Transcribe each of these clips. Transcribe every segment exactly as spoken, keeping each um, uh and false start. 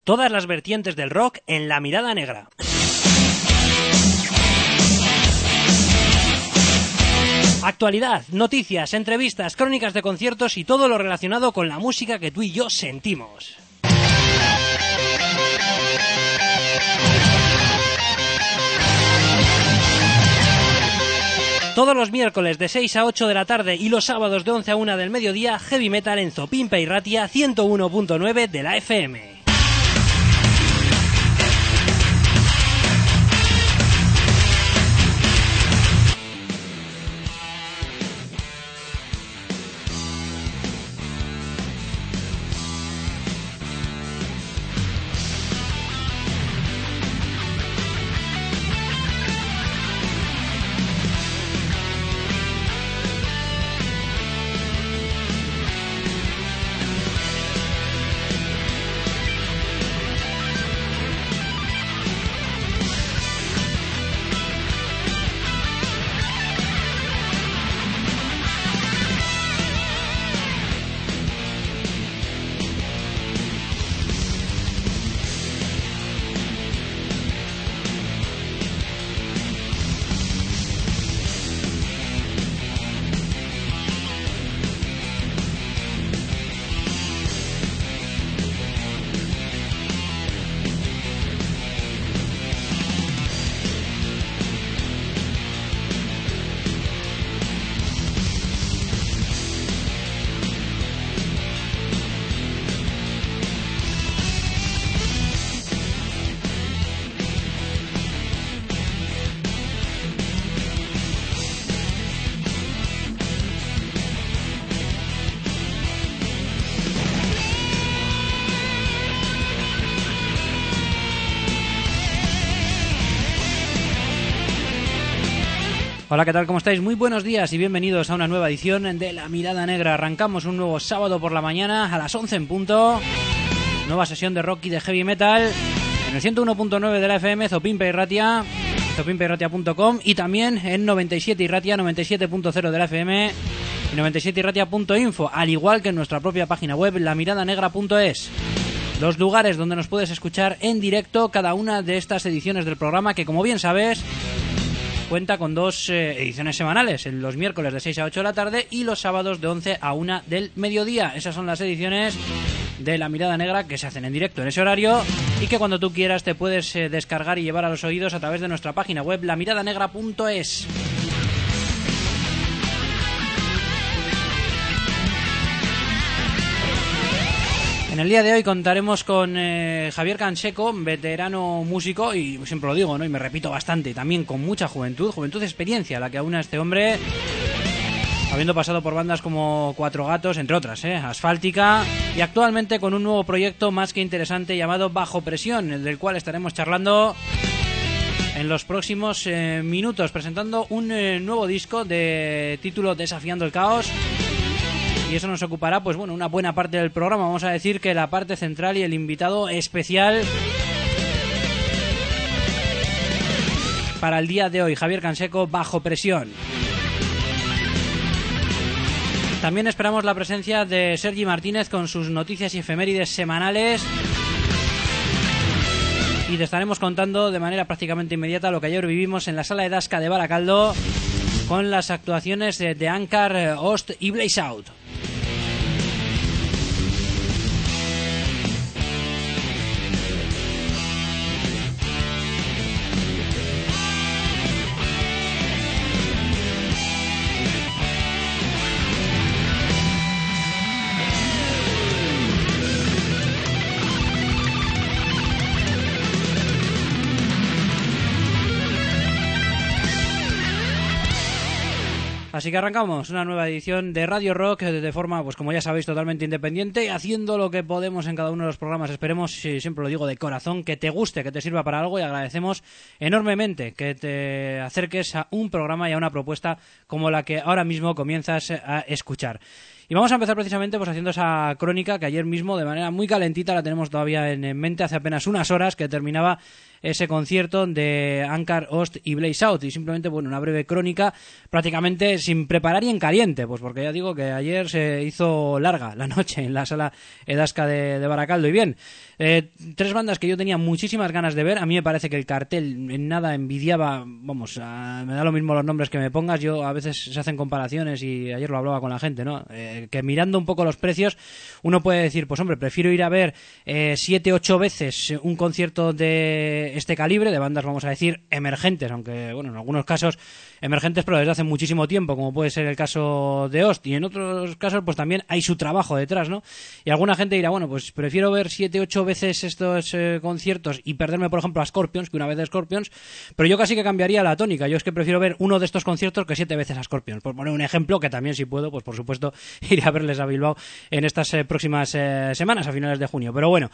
Todas las vertientes del rock en La Mirada Negra. Actualidad, noticias, entrevistas, crónicas de conciertos y todo lo relacionado con la música que tú y yo sentimos. Todos los miércoles de seis a ocho de la tarde y los sábados de once a una del mediodía, Heavy Metal en Zopimpe y Ratia ciento uno punto nueve de la F M. Hola, ¿qué tal? ¿Cómo estáis? Muy buenos días y bienvenidos a una nueva edición de La Mirada Negra. Arrancamos un nuevo sábado por la mañana a las once en punto. Nueva sesión de rock y de heavy metal en el ciento uno punto nueve de la F M, Zopimpe y Ratia, zopimpe y ratia punto com, y también en noventa y siete y Ratia, noventa y siete punto cero de la F M y noventa y siete y ratia punto info, al igual que en nuestra propia página web, la mirada negra punto es. Los lugares donde nos puedes escuchar en directo cada una de estas ediciones del programa, que como bien sabes cuenta con dos eh, ediciones semanales, en los miércoles de seis a ocho de la tarde y los sábados de once a una del mediodía. Esas son las ediciones de La Mirada Negra que se hacen en directo en ese horario y que cuando tú quieras te puedes eh, descargar y llevar a los oídos a través de nuestra página web, la mirada negra punto es. En el día de hoy contaremos con eh, Javier Canseco, veterano músico, y siempre lo digo, ¿no? Y me repito bastante, también con mucha juventud, juventud de experiencia, la que aúna este hombre, habiendo pasado por bandas como Cuatro Gatos, entre otras, ¿eh? Asfáltica, y actualmente con un nuevo proyecto más que interesante llamado Bajo Presión, el del cual estaremos charlando en los próximos eh, minutos, presentando un eh, nuevo disco de título Desafiando el Caos. Y eso nos ocupará, pues bueno, una buena parte del programa. Vamos a decir que la parte central y el invitado especial para el día de hoy, Javier Canseco, Bajo Presión. También esperamos la presencia de Sergi Martínez con sus noticias y efemérides semanales. Y te estaremos contando de manera prácticamente inmediata lo que ayer vivimos en la sala de Dasca de Baracaldo con las actuaciones de, de Ankar, Ost y Blaze Out. Así que arrancamos una nueva edición de Radio Rock de forma, pues como ya sabéis, totalmente independiente, haciendo lo que podemos en cada uno de los programas. Esperemos, siempre lo digo de corazón, que te guste, que te sirva para algo, y agradecemos enormemente que te acerques a un programa y a una propuesta como la que ahora mismo comienzas a escuchar. Y vamos a empezar precisamente pues haciendo esa crónica que ayer mismo, de manera muy calentita, la tenemos todavía en mente, hace apenas unas horas que terminaba ese concierto de Ankar, Ost y Blaze Out, y simplemente, bueno, una breve crónica prácticamente sin preparar y en caliente, pues porque ya digo que ayer se hizo larga la noche en la sala Edasca de, de Baracaldo. Y bien, eh, tres bandas que yo tenía muchísimas ganas de ver. A mí me parece que el cartel en nada envidiaba, vamos, a, me da lo mismo los nombres que me pongas, yo a veces se hacen comparaciones y ayer lo hablaba con la gente, ¿no? Eh, que mirando un poco los precios uno puede decir, pues hombre, prefiero ir a ver eh, siete, ocho veces un concierto de este calibre, de bandas, vamos a decir, emergentes, aunque, bueno, en algunos casos emergentes, pero desde hace muchísimo tiempo, como puede ser el caso de Ost, y en otros casos, pues también hay su trabajo detrás, ¿no? Y alguna gente dirá, bueno, pues prefiero ver siete, ocho veces estos eh, conciertos y perderme, por ejemplo, a Scorpions, que una vez de Scorpions, pero yo casi que cambiaría la tónica. Yo es que prefiero ver uno de estos conciertos que siete veces a Scorpions, por poner un ejemplo, que también, si puedo, pues por supuesto, iré a verles a Bilbao en estas eh, próximas eh, semanas, a finales de junio. Pero bueno,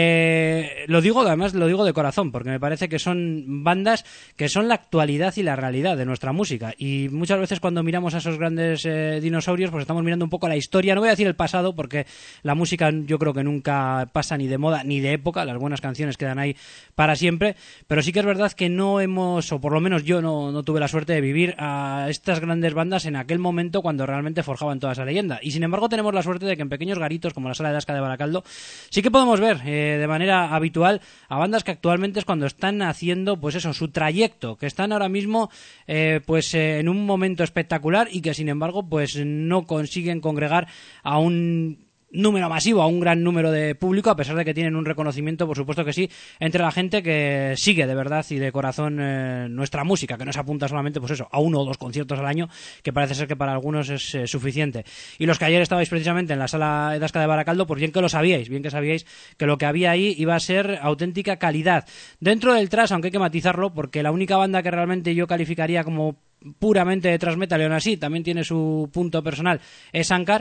eh, lo digo, además lo digo de corazón, porque me parece que son bandas que son la actualidad y la realidad de nuestra música, y muchas veces cuando miramos a esos grandes eh, dinosaurios, pues estamos mirando un poco la historia, no voy a decir el pasado, porque la música yo creo que nunca pasa ni de moda ni de época, las buenas canciones quedan ahí para siempre, pero sí que es verdad que no hemos, o por lo menos yo no, no tuve la suerte de vivir a estas grandes bandas en aquel momento cuando realmente forjaban toda esa leyenda, y sin embargo tenemos la suerte de que en pequeños garitos como la Sala Edasca de Baracaldo sí que podemos ver eh, de manera habitual a bandas que actualmente es cuando están haciendo, pues eso, su trayecto, que están ahora mismo eh, pues eh, en un momento espectacular y que sin embargo pues no consiguen congregar a un número masivo, a un gran número de público, a pesar de que tienen un reconocimiento, por supuesto que sí, entre la gente que sigue de verdad y de corazón eh, nuestra música, que no se apunta solamente, pues eso, a uno o dos conciertos al año, que parece ser que para algunos es eh, suficiente. Y los que ayer estabais precisamente en la Sala Edasca de Baracaldo, pues bien que lo sabíais, bien que sabíais que lo que había ahí iba a ser auténtica calidad. Dentro del thrash, aunque hay que matizarlo, porque la única banda que realmente yo calificaría como puramente de thrash metal, y aún así también tiene su punto personal, es Ankar,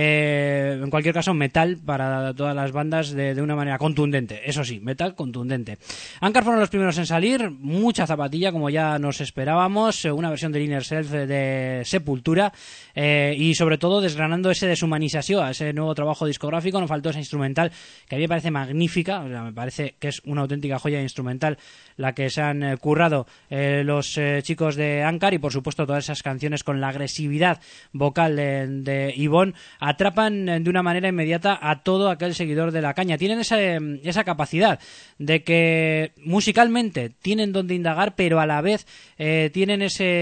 eh, en cualquier caso metal para todas las bandas de, de una manera contundente, eso sí, metal contundente. Ankar fueron los primeros en salir, mucha zapatilla como ya nos esperábamos, una versión del Inner Self de Sepultura, eh, y sobre todo desgranando ese Deshumanización, ese nuevo trabajo discográfico. Nos faltó esa instrumental que a mí me parece magnífica, o sea, me parece que es una auténtica joya instrumental la que se han eh, currado eh, los eh, chicos de Ankar, y por supuesto todas esas canciones con la agresividad vocal de, de Ivonne atrapan de una manera inmediata a todo aquel seguidor de la caña. Tienen esa, esa capacidad de que musicalmente tienen donde indagar, pero a la vez eh, tienen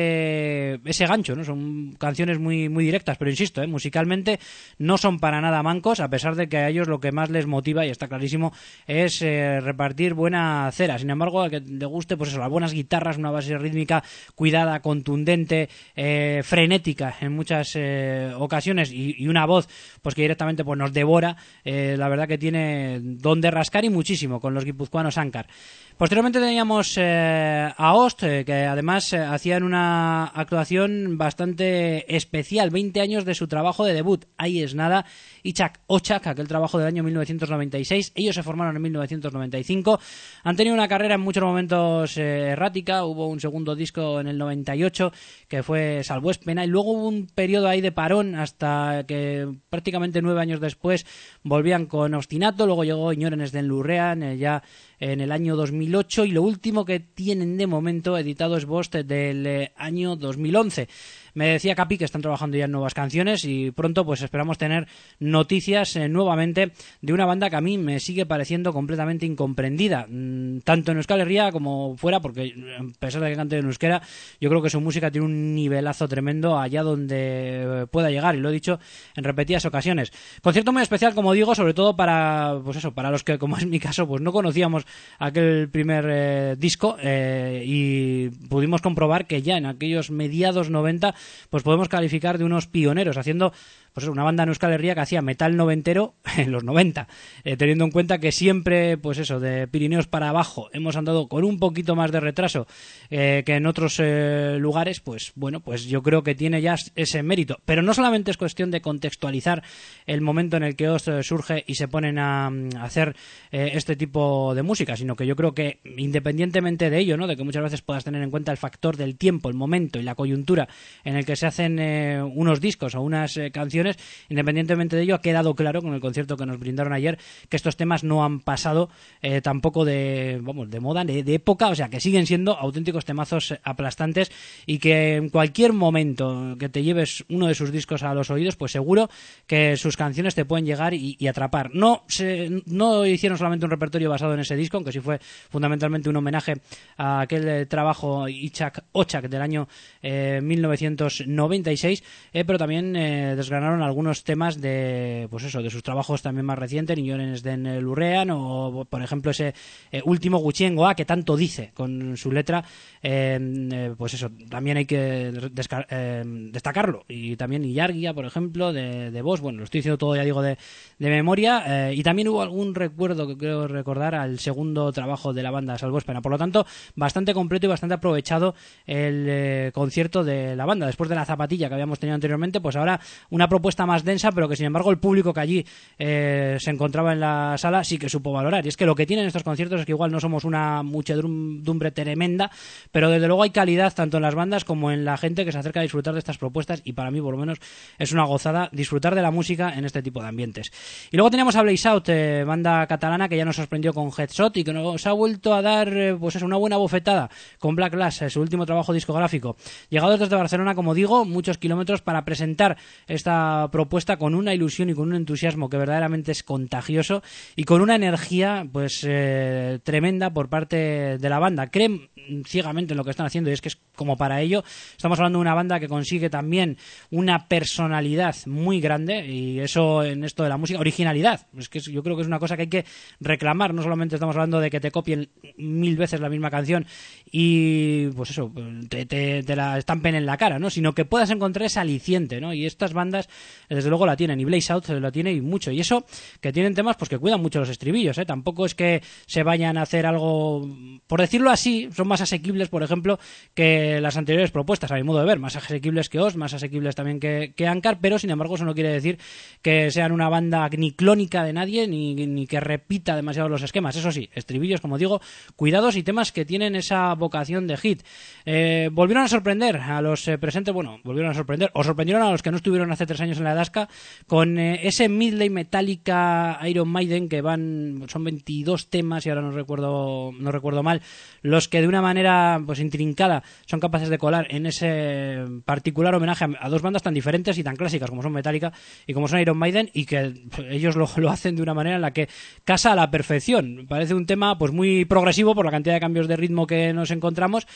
ese ese gancho, ¿no? Son canciones muy, muy directas, pero insisto, eh, musicalmente no son para nada mancos, a pesar de que a ellos lo que más les motiva, y está clarísimo, es eh, repartir buena cera. Sin embargo, al que le guste, pues eso, las buenas guitarras, una base rítmica cuidada, contundente, eh, frenética en muchas eh, ocasiones, y, y una voz pues que directamente pues nos devora, eh, la verdad que tiene donde rascar, y muchísimo, con los guipuzcoanos Ankar. Posteriormente teníamos eh, a Ost, eh, que además eh, hacían una actuación bastante especial, veinte años de su trabajo de debut, Ahí es nada, Itzhak Ochak, aquel trabajo del año mil novecientos noventa y seis. Ellos se formaron en mil novecientos noventa y cinco, han tenido una carrera en muchos momentos eh, errática. Hubo un segundo disco en el noventa y ocho que fue Salbuespena, y luego hubo un periodo ahí de parón hasta que prácticamente nueve años después volvían con Ostinato. Luego llegó Iñorenes den Lurrean eh, ya en el año dos mil ocho, y lo último que tienen de momento editado es Bost del eh, año dos mil once. Me decía Capi que están trabajando ya en nuevas canciones, y pronto pues esperamos tener noticias eh, nuevamente de una banda que a mí me sigue pareciendo completamente incomprendida, mmm, tanto en Euskal Herria como fuera, porque a pesar de que cante en euskera, yo creo que su música tiene un nivelazo tremendo allá donde eh, pueda llegar, y lo he dicho en repetidas ocasiones. Concierto muy especial, como digo, sobre todo para, pues eso, para los que, como es mi caso, pues no conocíamos aquel primer eh, disco, eh, y pudimos comprobar que ya en aquellos mediados noventa pues podemos calificar de unos pioneros, haciendo pues una banda en Euskal Herria que hacía metal noventero en los noventa, eh, teniendo en cuenta que siempre, pues eso, de Pirineos para abajo hemos andado con un poquito más de retraso eh, que en otros eh, lugares. Pues bueno, pues yo creo que tiene ya ese mérito, pero no solamente es cuestión de contextualizar el momento en el que Ost surge y se ponen a, a hacer eh, este tipo de música, sino que yo creo que independientemente de ello, ¿no?, de que muchas veces puedas tener en cuenta el factor del tiempo, el momento y la coyuntura en el que se hacen eh, unos discos o unas eh, canciones, composiciones. Independientemente de ello, ha quedado claro con el concierto que nos brindaron ayer que estos temas no han pasado eh, tampoco de, vamos, de moda, de, de época, o sea, que siguen siendo auténticos temazos aplastantes y que en cualquier momento que te lleves uno de sus discos a los oídos, pues seguro que sus canciones te pueden llegar y, y atrapar. No, se, no hicieron solamente un repertorio basado en ese disco, aunque sí fue fundamentalmente un homenaje a aquel eh, trabajo Itzhak Ochak del año eh, mil novecientos noventa y seis, eh, pero también eh, desgranaron algunos temas de, pues eso, de sus trabajos también más recientes, Niñones den Lurrean, o por ejemplo ese eh, último Gutxiengoa que tanto dice con su letra, eh, eh, pues eso, también hay que desca- eh, destacarlo. Y también Ilargia, por ejemplo, de, de Bosch, bueno, lo estoy diciendo todo, ya digo, de, de memoria, eh, y también hubo algún recuerdo que creo recordar al segundo trabajo de la banda, Salvoespena. Por lo tanto, bastante completo y bastante aprovechado el eh, concierto de la banda. Después de la zapatilla que habíamos tenido anteriormente, pues ahora una propuesta más densa, pero que sin embargo el público que allí eh, se encontraba en la sala sí que supo valorar. Y es que lo que tienen estos conciertos es que igual no somos una muchedumbre tremenda, pero desde luego hay calidad tanto en las bandas como en la gente que se acerca a disfrutar de estas propuestas, y para mí por lo menos es una gozada disfrutar de la música en este tipo de ambientes. Y luego teníamos a Blaze Out, eh, banda catalana que ya nos sorprendió con Headshot y que nos ha vuelto a dar eh, pues eso, una buena bofetada con Black Glass, eh, su último trabajo discográfico. Llegados desde Barcelona, como digo, muchos kilómetros para presentar esta propuesta con una ilusión y con un entusiasmo que verdaderamente es contagioso y con una energía pues eh, tremenda por parte de la banda. Creen ciegamente en lo que están haciendo y es que es como para ello. Estamos hablando de una banda que consigue también una personalidad muy grande, y eso en esto de la música, originalidad, es que yo creo que es una cosa que hay que reclamar. No solamente estamos hablando de que te copien mil veces la misma canción y pues eso, te, te, te la estampen en la cara, ¿no? Sino que puedas encontrar ese aliciente, ¿no? Y estas bandas desde luego la tienen, y Blaze Out lo tiene y mucho, y eso que tienen temas pues que cuidan mucho los estribillos, ¿eh? Tampoco es que se vayan a hacer algo, por decirlo así, son más asequibles, por ejemplo, que las anteriores propuestas, a mi modo de ver, más asequibles que Oz, más asequibles también que, que Ancar, pero sin embargo eso no quiere decir que sean una banda ni clónica de nadie, ni, ni que repita demasiado los esquemas. Eso sí, estribillos, como digo, cuidados y temas que tienen esa vocación de hit. Eh, volvieron a sorprender a los eh, presentes, bueno, volvieron a sorprender, o sorprendieron a los que no estuvieron hace tres años en la Edasca, con eh, ese medley Metallica Iron Maiden, que van, son veintidós temas, y ahora no recuerdo, no recuerdo mal, los que de una manera pues intrincada son capaces de colar en ese particular homenaje a, a dos bandas tan diferentes y tan clásicas como son Metallica y como son Iron Maiden, y que pues, ellos lo, lo hacen de una manera en la que casa a la perfección. Parece un tema pues muy progresivo por la cantidad de cambios de ritmo que nos encontramos,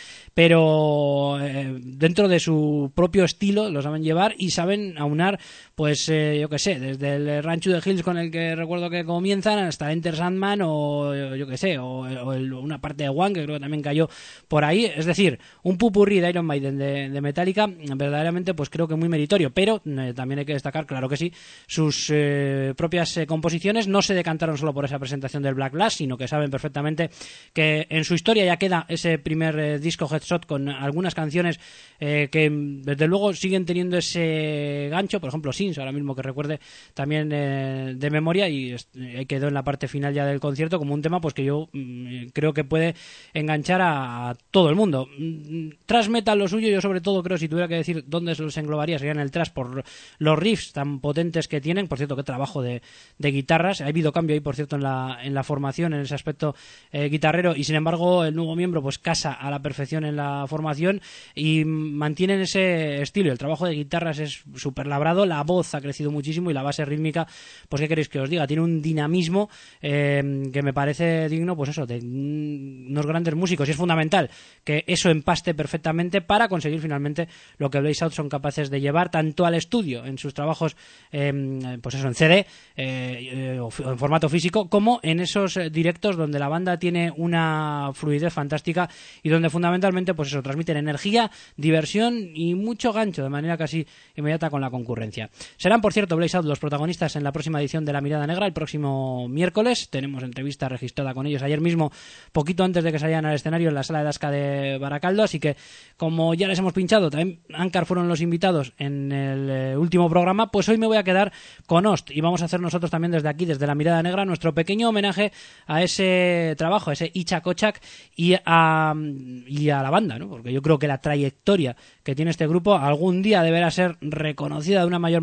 pero eh, dentro de su propio estilo lo saben llevar y saben aunar, pues eh, yo que sé, desde el Rancho de Hills con el que recuerdo que comienzan hasta Enter Sandman, o yo que sé, o, o el, una parte de One que creo que también cayó por ahí. Es decir, un pupurrí de Iron Maiden, de, de Metallica, verdaderamente pues creo que muy meritorio, pero eh, también hay que destacar, claro que sí, sus eh, propias eh, composiciones. No se decantaron solo por esa presentación del Black Glass, sino que saben perfectamente que en su historia ya queda ese primer eh, disco Headshot con algunas canciones eh, que desde luego siguen teniendo ese gancho, por ejemplo Sins, ahora mismo que recuerde también eh, de memoria, y eh, quedó en la parte final ya del concierto como un tema pues que yo mm, creo que puede enganchar a, a todo el mundo. Thrash metal lo suyo, yo sobre todo creo, si tuviera que decir dónde se los englobaría, sería en el thrash por los riffs tan potentes que tienen. Por cierto, qué trabajo de, de guitarras, ha habido cambio ahí por cierto en la, en la formación, en ese aspecto eh, guitarrero, y sin embargo el nuevo miembro pues casa a la perfección en la formación y mantienen ese estilo. El trabajo de guitarras es súper labrado, la voz ha crecido muchísimo y la base rítmica, pues qué queréis que os diga, tiene un dinamismo eh, que me parece digno, pues eso, de unos grandes músicos, y es fundamental que eso empaste perfectamente para conseguir finalmente lo que Blaze Out son capaces de llevar tanto al estudio en sus trabajos eh, pues eso, en C D eh, eh, o en formato físico, como en esos eh, directos donde la banda tiene una fluidez fantástica y donde fundamentalmente pues eso, transmiten energía, diversión y mucho gancho de manera casi inmediata con la concurrencia. Serán, por cierto, Blaze Out los protagonistas en la próxima edición de La Mirada Negra el próximo miércoles. Tenemos entrevista registrada con ellos ayer mismo, poquito antes de que salieran al escenario en la sala de Edasca de Baracaldo, así que como ya les hemos pinchado, también Ancar fueron los invitados en el eh, último programa, pues hoy me voy a quedar con Ost y vamos a hacer nosotros también desde aquí, desde La Mirada Negra, nuestro pequeño homenaje a ese trabajo, a ese Itzhak Ochak y a, y a la banda, ¿no? Porque yo creo que la trayectoria que tiene este grupo algún día deberá ser reconocida de una mayor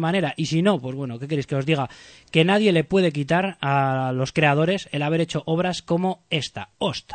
manera. Y si no, pues bueno, ¿qué queréis que os diga? Que nadie le puede quitar a los creadores el haber hecho obras como esta, Host.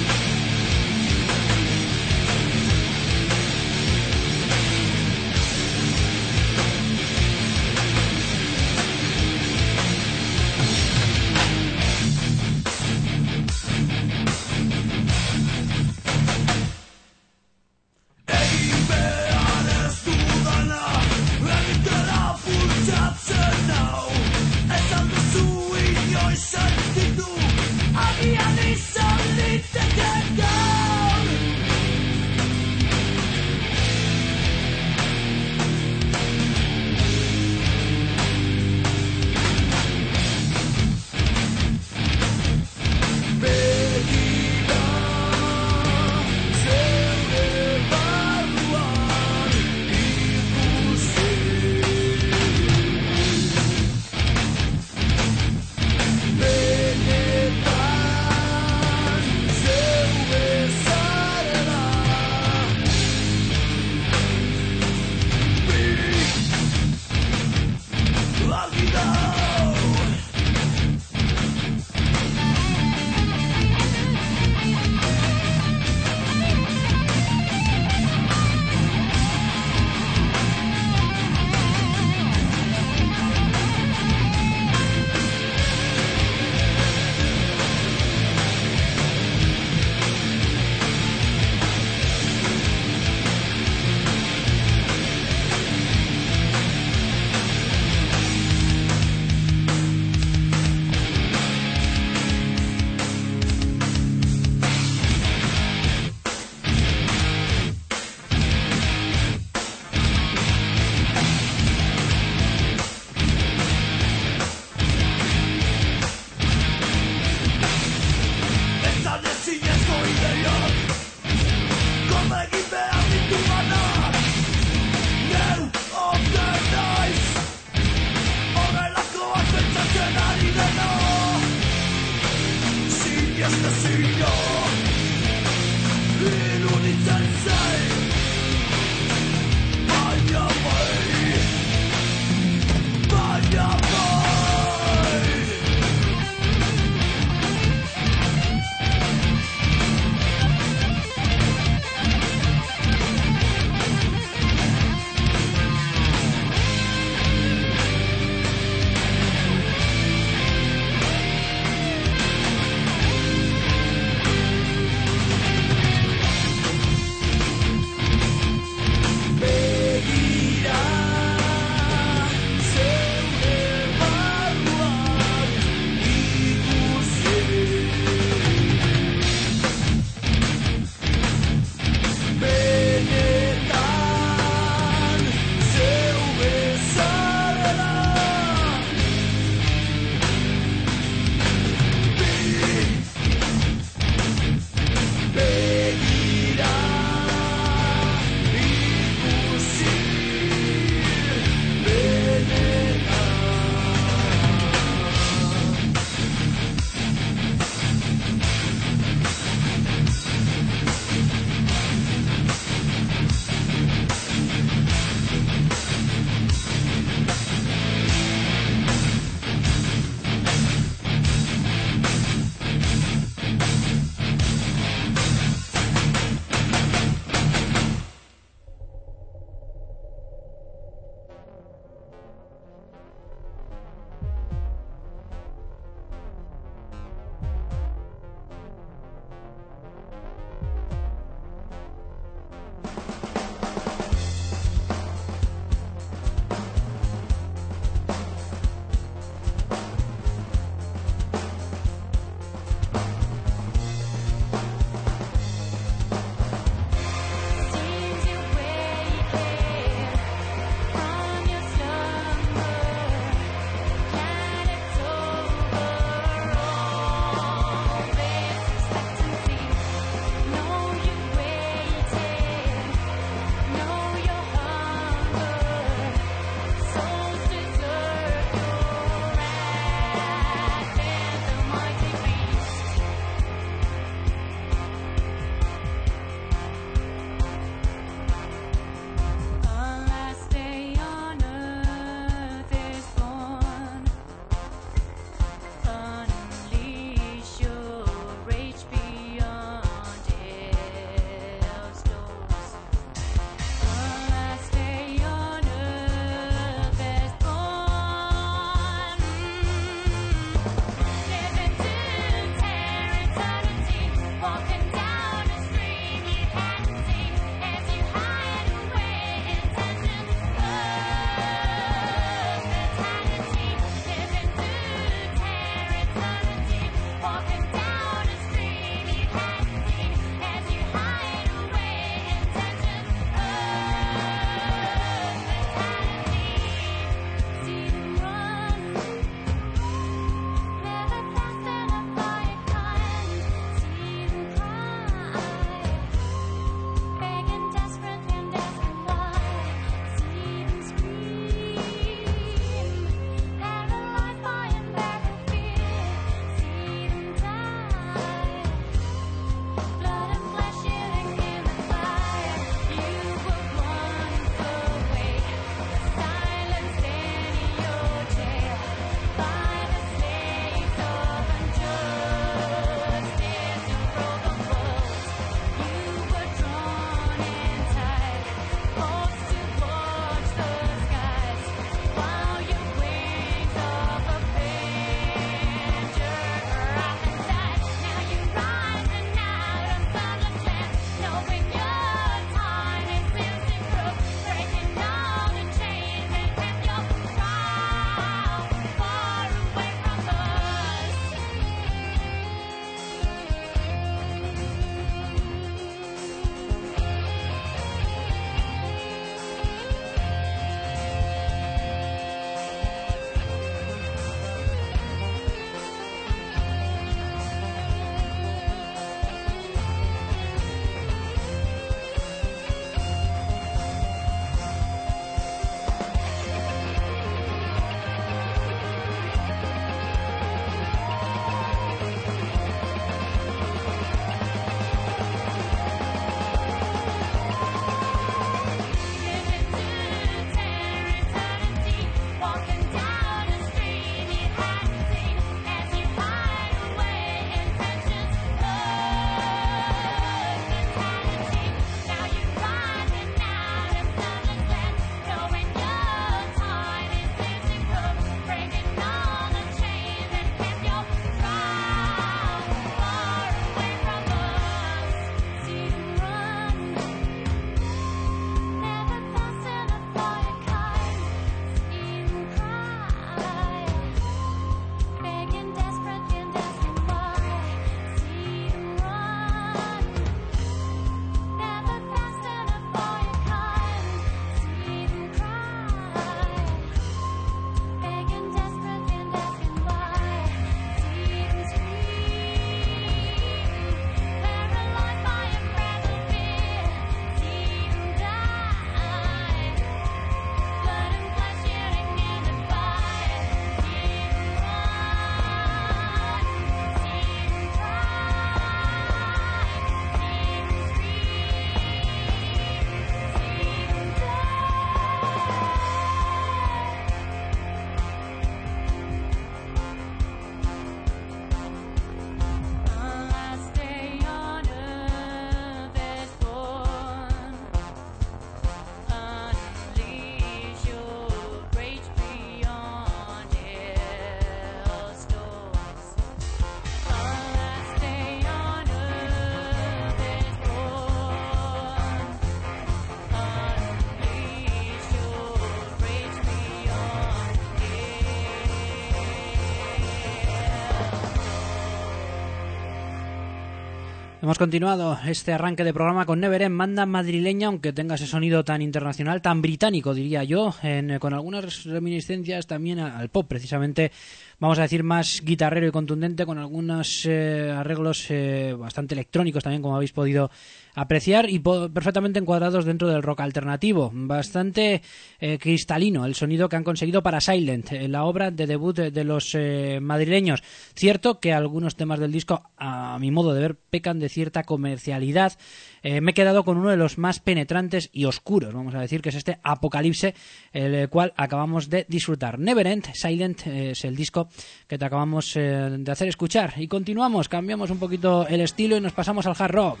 Hemos continuado este arranque de programa con Neverend, banda madrileña, aunque tenga ese sonido tan internacional, tan británico, diría yo, en, con algunas reminiscencias también al pop, precisamente, vamos a decir, más guitarrero y contundente, con algunos eh, arreglos eh, bastante electrónicos también, como habéis podido apreciar, y po- perfectamente encuadrados dentro del rock alternativo. Bastante eh, cristalino el sonido que han conseguido para Silent, eh, la obra de debut de, de los eh, madrileños. Cierto que algunos temas del disco, a mi modo de ver, pecan de cierta comercialidad. Eh, me he quedado con uno de los más penetrantes y oscuros, vamos a decir, que es este Apocalipse, el cual acabamos de disfrutar. Neverend, Silent, eh, es el disco que te acabamos eh, de hacer escuchar. Y continuamos, cambiamos un poquito el estilo y nos pasamos al hard rock.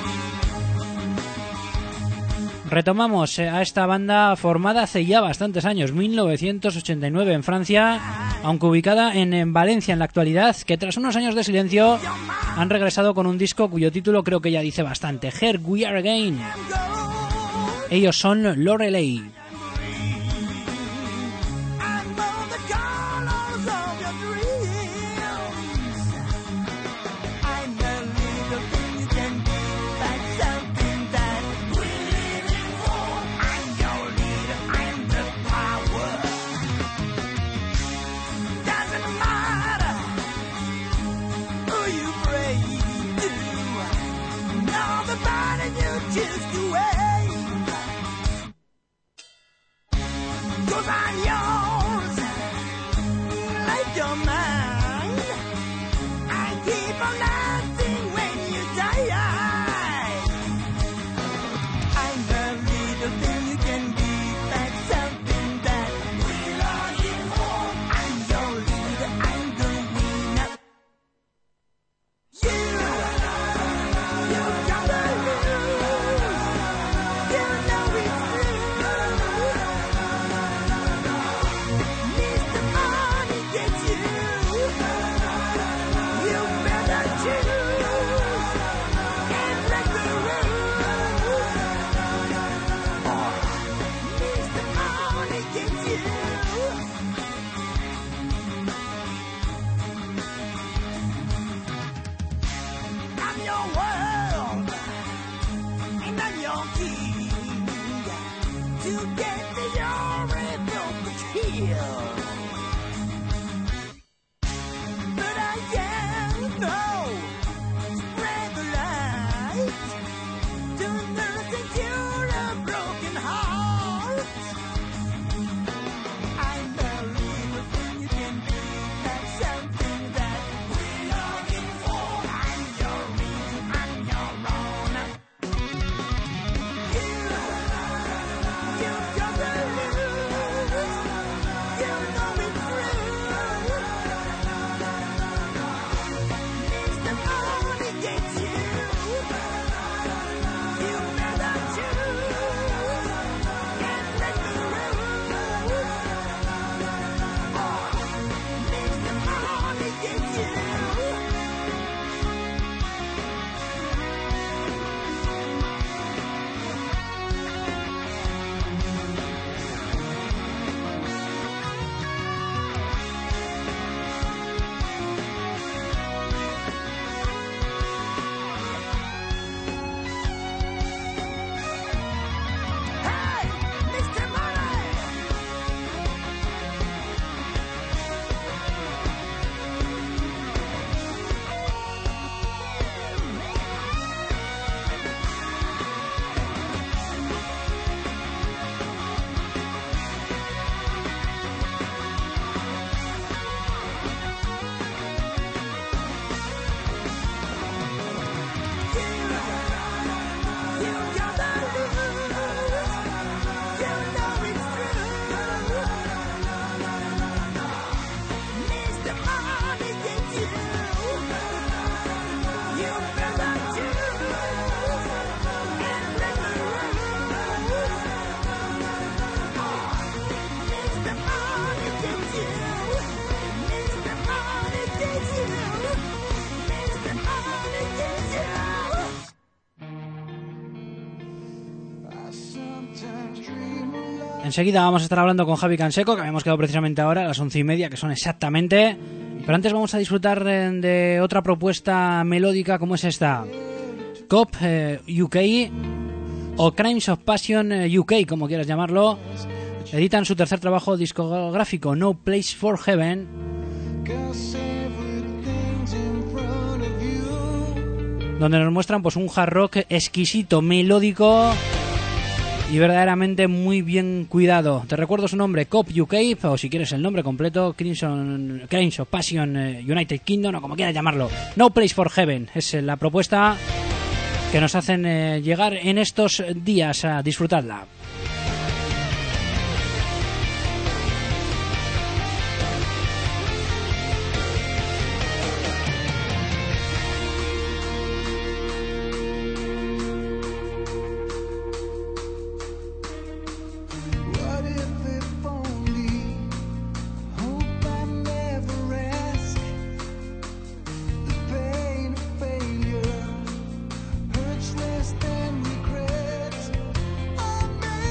Retomamos a esta banda formada hace ya bastantes años, mil novecientos ochenta y nueve en Francia, aunque ubicada en, en Valencia en la actualidad, que tras unos años de silencio han regresado con un disco cuyo título creo que ya dice bastante, Here We Are Again. Ellos son Lorelei. your world and I'm your king. Together you're a perfect heal. But I am no spread the light to nurse into a broken heart. I'm the little thing you can be, that's something that we're looking for. I'm your reason, I'm your wrong. You, you gotta lose, you know it's true. Mister Money gets you, you better choose, can't break the rules. Mister Money gets you. Hey, Mister Money! You gotta lose, you know it's true. Mister Money gets you, you better choose and break the rules. Mister Money gets you, Mister Money gets you, Mister Money gets you. Enseguida vamos a estar hablando con Javi Canseco, que habíamos quedado precisamente ahora a las once y media, que son exactamente. Pero antes vamos a disfrutar eh, de otra propuesta melódica como es esta. Cop eh, U K o Crimes of Passion eh, U K, como quieras llamarlo, editan su tercer trabajo discográfico, No Place for Heaven, donde nos muestran pues un hard rock exquisito, melódico y verdaderamente muy bien cuidado. Te recuerdo su nombre, Cop U K, o si quieres el nombre completo, Crimson, Crimes of Passion eh, United Kingdom, o como quieras llamarlo. No Place for Heaven es eh, la propuesta que nos hacen eh, llegar en estos días. A disfrutarla. What if if only hope I never ask? The pain of failure hurts less than regret. I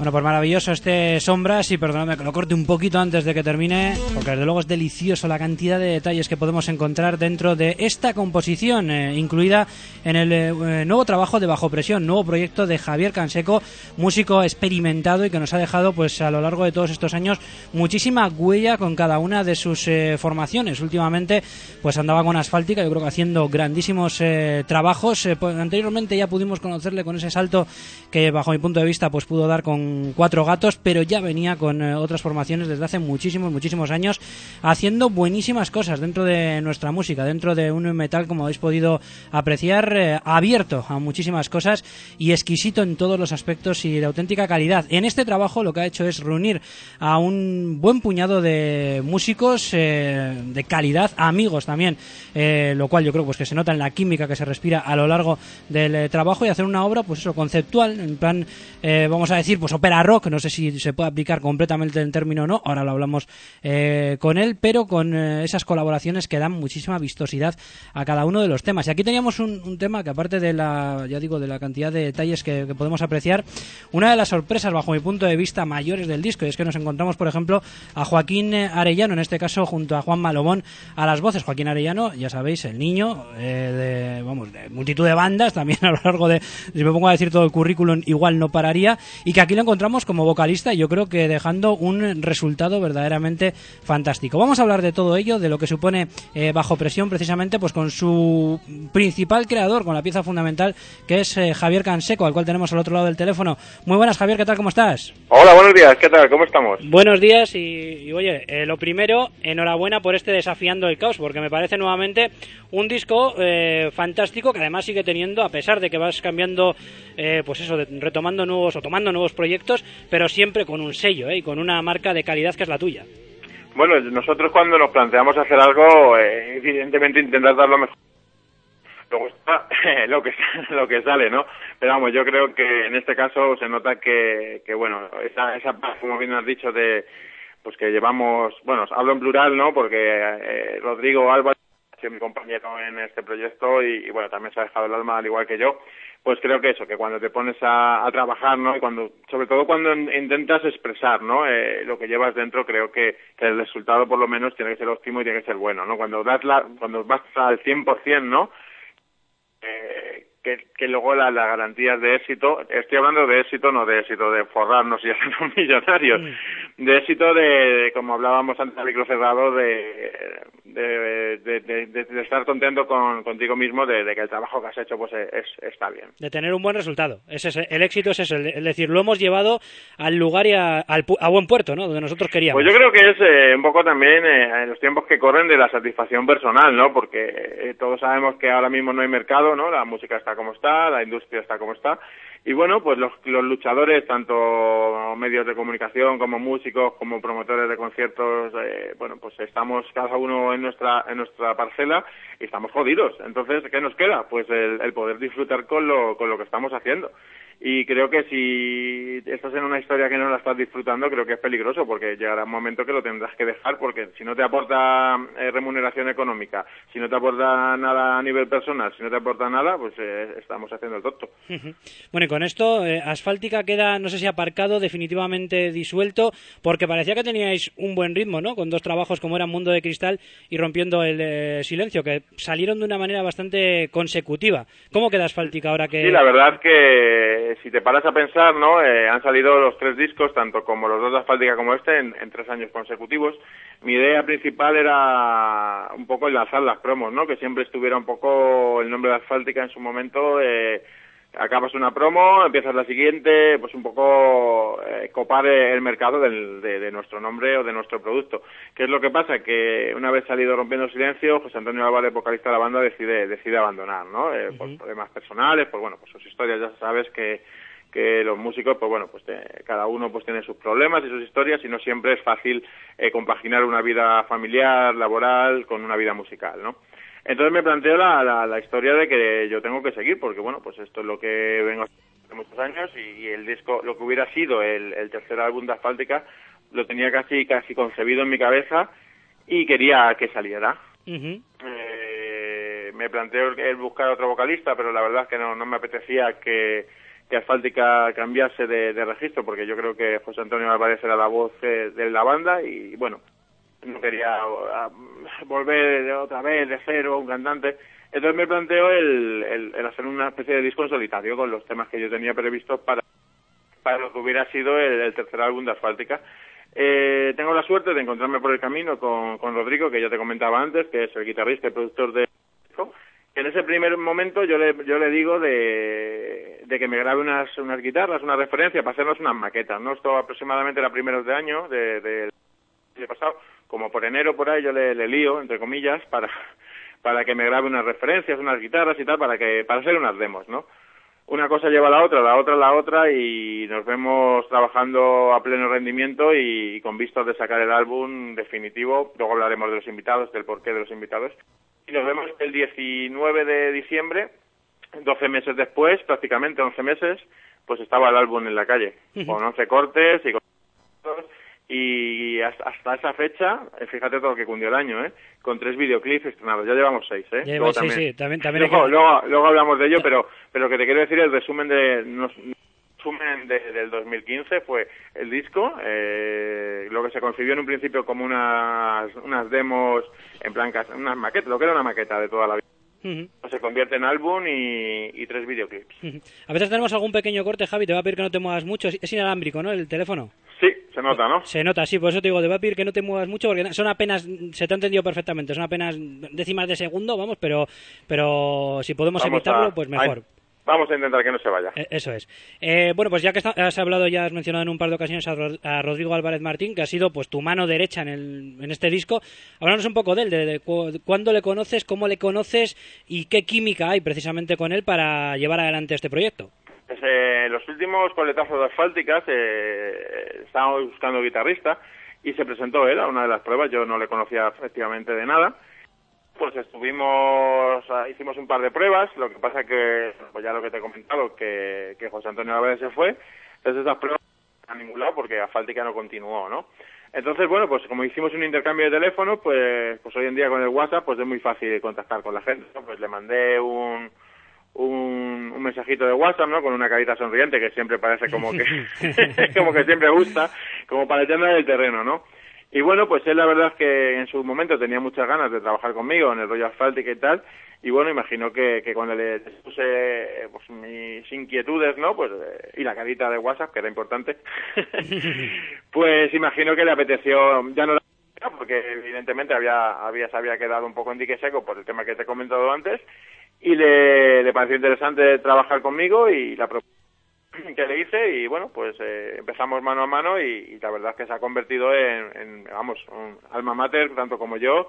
Bueno, pues maravilloso este Sombras, y perdóname que lo corte un poquito antes de que termine, porque desde luego es delicioso la cantidad de detalles que podemos encontrar dentro de esta composición, eh, incluida en el eh, nuevo trabajo de Bajo Presión, nuevo proyecto de Javier Canseco, músico experimentado y que nos ha dejado pues a lo largo de todos estos años muchísima huella con cada una de sus eh, formaciones. Últimamente pues andaba con Asfáltica, yo creo que haciendo grandísimos eh, trabajos. Eh, pues, anteriormente ya pudimos conocerle con ese salto que bajo mi punto de vista pues pudo dar con Cuatro Gatos, pero ya venía con eh, otras formaciones desde hace muchísimos, muchísimos años, haciendo buenísimas cosas dentro de nuestra música, dentro de un metal, como habéis podido apreciar, eh, abierto a muchísimas cosas y exquisito en todos los aspectos y de auténtica calidad. En este trabajo lo que ha hecho es reunir a un buen puñado de músicos eh, de calidad, amigos también, eh, lo cual yo creo pues que se nota en la química que se respira a lo largo del eh, trabajo, y hacer una obra pues eso, conceptual, en plan, eh, vamos a decir, pues ópera rock. No sé si se puede aplicar completamente el término o no, ahora lo hablamos eh, con él, pero con eh, esas colaboraciones que dan muchísima vistosidad a cada uno de los temas. Y aquí teníamos un, un tema que, aparte de la, ya digo, de la cantidad de detalles que, que podemos apreciar, una de las sorpresas bajo mi punto de vista mayores del disco, y es que nos encontramos, por ejemplo, a Joaquín Arellano, en este caso junto a Juan Malobón a las voces. Joaquín Arellano, ya sabéis, el niño eh, de, vamos, de multitud de bandas, también a lo largo de, si me pongo a decir todo el currículum igual no pararía, y que aquí lo encontramos como vocalista, y yo creo que dejando un resultado verdaderamente fantástico. Vamos a hablar de todo ello, de lo que supone eh, Bajo Presión, precisamente pues con su principal creador, con la pieza fundamental, que es eh, Javier Canseco, al cual tenemos al otro lado del teléfono. Muy buenas, Javier, ¿qué tal? ¿Cómo estás? Hola, buenos días, ¿qué tal? ¿Cómo estamos? Buenos días, y, y oye, eh, lo primero, enhorabuena por este Desafiando el Caos, porque me parece nuevamente un disco eh, fantástico, que además sigue teniendo, a pesar de que vas cambiando, eh, pues eso, de, retomando nuevos o tomando nuevos proyectos, pero siempre con un sello, ¿eh? Y con una marca de calidad que es la tuya. Bueno, nosotros cuando nos planteamos hacer algo, eh, evidentemente intentar dar lo mejor. Luego está lo que lo que sale, ¿no? Pero vamos, yo creo que en este caso se nota que, que bueno, esa, esa como bien has dicho, de pues que llevamos, bueno, hablo en plural, ¿no? Porque eh, Rodrigo Álvarez ha sido mi compañero en este proyecto y, y bueno, también se ha dejado el alma al igual que yo. Pues creo que eso, que cuando te pones a, a trabajar, ¿no? Y cuando, sobre todo cuando intentas expresar, ¿no? Eh, lo que llevas dentro, creo que, que el resultado por lo menos tiene que ser óptimo y tiene que ser bueno, ¿no? Cuando das la, cuando vas al cien por ciento, ¿no? Eh, que, que luego las la garantías de éxito, estoy hablando de éxito, no de éxito de forrarnos y hacernos millonarios, mm. de éxito de, de, como hablábamos antes al micro cerrado, de, de, de, de, de, de estar contento con, contigo mismo, de, de que el trabajo que has hecho pues es, está bien. De tener un buen resultado. Ese es, el éxito es eso, es decir, lo hemos llevado al lugar y a, al, a buen puerto, ¿no? Donde nosotros queríamos. Pues yo creo que es eh, un poco también eh, en los tiempos que corren de la satisfacción personal, ¿no? Porque eh, todos sabemos que ahora mismo no hay mercado, ¿no? La música está como está, la industria está como está, y bueno, pues los, los luchadores, tanto medios de comunicación como músicos, como promotores de conciertos, eh, bueno, pues estamos cada uno en nuestra en nuestra parcela y estamos jodidos. Entonces, ¿qué nos queda? Pues el, el poder disfrutar con lo con lo que estamos haciendo. Y creo que si estás en una historia que no la estás disfrutando, creo que es peligroso, porque llegará un momento que lo tendrás que dejar, porque si no te aporta eh, remuneración económica, si no te aporta nada a nivel personal, si no te aporta nada, pues eh, estamos haciendo el tonto. Bueno, y con esto, eh, Asfáltica queda, no sé si aparcado, definitivamente disuelto, porque parecía que teníais un buen ritmo, ¿no? Con dos trabajos como eran Mundo de Cristal y Rompiendo el eh, Silencio, que salieron de una manera bastante consecutiva. ¿Cómo queda Asfáltica ahora que...? Sí, la verdad que si te paras a pensar, ¿no? Eh, han salido los tres discos, tanto como los dos de Asfáltica como este, en, en tres años consecutivos. Mi idea principal era un poco el lanzar las promos, ¿no? Que siempre estuviera un poco el nombre de Asfáltica en su momento. Eh, acabas una promo, empiezas la siguiente, pues un poco eh, copar el mercado del, de, de nuestro nombre o de nuestro producto. ¿Qué es lo que pasa? Que una vez salido Rompiendo el Silencio, José Antonio Álvarez, vocalista de la banda, decide decide abandonar, ¿no? Eh, uh-huh. Por problemas personales, pues bueno, pues sus historias ya sabes que que los músicos, pues bueno, pues te, cada uno pues tiene sus problemas y sus historias y no siempre es fácil eh, compaginar una vida familiar, laboral, con una vida musical, ¿no? Entonces me planteo la, la, la historia de que yo tengo que seguir, porque bueno, pues esto es lo que vengo hace muchos años y, y el disco, lo que hubiera sido el, el tercer álbum de Asfáltica, lo tenía casi casi concebido en mi cabeza y quería que saliera. Uh-huh. Eh, me planteo el buscar otro vocalista, pero la verdad es que no, no me apetecía que que Asfáltica cambiase de, de registro, porque yo creo que José Antonio Álvarez era la voz eh, de la banda y, bueno, no quería a, volver otra vez de cero a un cantante. Entonces me planteo el, el, el hacer una especie de disco en solitario con los temas que yo tenía previstos para, para lo que hubiera sido el, el tercer álbum de Asfáltica. Eh, tengo la suerte de encontrarme por el camino con, con Rodrigo, que ya te comentaba antes, que es el guitarrista y productor de disco. En ese primer momento yo le, yo le digo de, de que me grabe unas, unas guitarras, una referencia para hacernos unas maquetas, ¿no? Esto aproximadamente era primeros de año, de, de, de pasado, como por enero por ahí yo le, le lío, entre comillas, para, para que me grabe unas referencias, unas guitarras y tal, para que, para hacer unas demos, ¿no? Una cosa lleva a la otra, la otra a la otra y nos vemos trabajando a pleno rendimiento y, y con vistas de sacar el álbum definitivo. Luego hablaremos de los invitados, del porqué de los invitados. Y nos vemos el diecinueve de diciembre, doce meses después, prácticamente once meses, pues estaba el álbum en la calle, con once cortes y con... Y hasta, hasta esa fecha, fíjate todo lo que cundió el año, ¿eh? Con tres videoclips estrenados. Ya llevamos seis, ¿eh? Ya llevamos seis, sí. También, también luego, que... luego, luego hablamos de ello, pero pero lo que te quiero decir, el resumen de... Nos, resumen de, del dos mil quince fue el disco, eh, lo que se concibió en un principio como unas, unas demos, en plan, unas maquetas, lo que era una maqueta de toda la vida. Uh-huh. Se convierte en álbum y, y tres videoclips. Uh-huh. A veces tenemos algún pequeño corte, Javi, te va a pedir que no te muevas mucho. Es inalámbrico, ¿no? El teléfono. Sí, se nota, ¿no? Se nota, sí, por eso te digo, te va a pedir que no te muevas mucho, porque son apenas, se te ha entendido perfectamente, son apenas décimas de segundo, vamos, pero pero si podemos Vamos evitarlo, a, pues mejor. A... Vamos a intentar que no se vaya. Eh, eso es. Eh, bueno, pues ya que está, has hablado, ya has mencionado en un par de ocasiones a, Rod, a Rodrigo Álvarez Martín, que ha sido pues tu mano derecha en, el, en este disco. Háblanos un poco de él, de, de, de cuándo le conoces, cómo le conoces y qué química hay precisamente con él para llevar adelante este proyecto. Pues, eh, los últimos coletazos de Asfálticas eh, estábamos buscando guitarrista y se presentó él a una de las pruebas. Yo no le conocía efectivamente de nada. Pues estuvimos, hicimos un par de pruebas, lo que pasa que, pues ya lo que te he comentado, que, que José Antonio Álvarez se fue, entonces esas pruebas no han ningún lado porque Asfáltica no continuó, ¿no? Entonces, bueno, pues como hicimos un intercambio de teléfono, pues pues hoy en día con el WhatsApp, pues es muy fácil contactar con la gente, ¿no? Pues le mandé un, un, un mensajito de WhatsApp, ¿no? Con una carita sonriente que siempre parece como que, como que siempre gusta, como para echarme del terreno, ¿no? Y bueno, pues él la verdad es que en su momento tenía muchas ganas de trabajar conmigo en el rollo Asfáltica y tal, y bueno, imagino que, que cuando le puse pues, mis inquietudes, ¿no? Pues eh, y la carita de WhatsApp, que era importante, pues imagino que le apeteció, ya no la porque evidentemente había, había, se había quedado un poco en dique seco por el tema que te he comentado antes, y le, le pareció interesante trabajar conmigo y la propuesta que le hice y bueno, pues eh, empezamos mano a mano y, y la verdad es que se ha convertido en, en vamos, un alma mater, tanto como yo.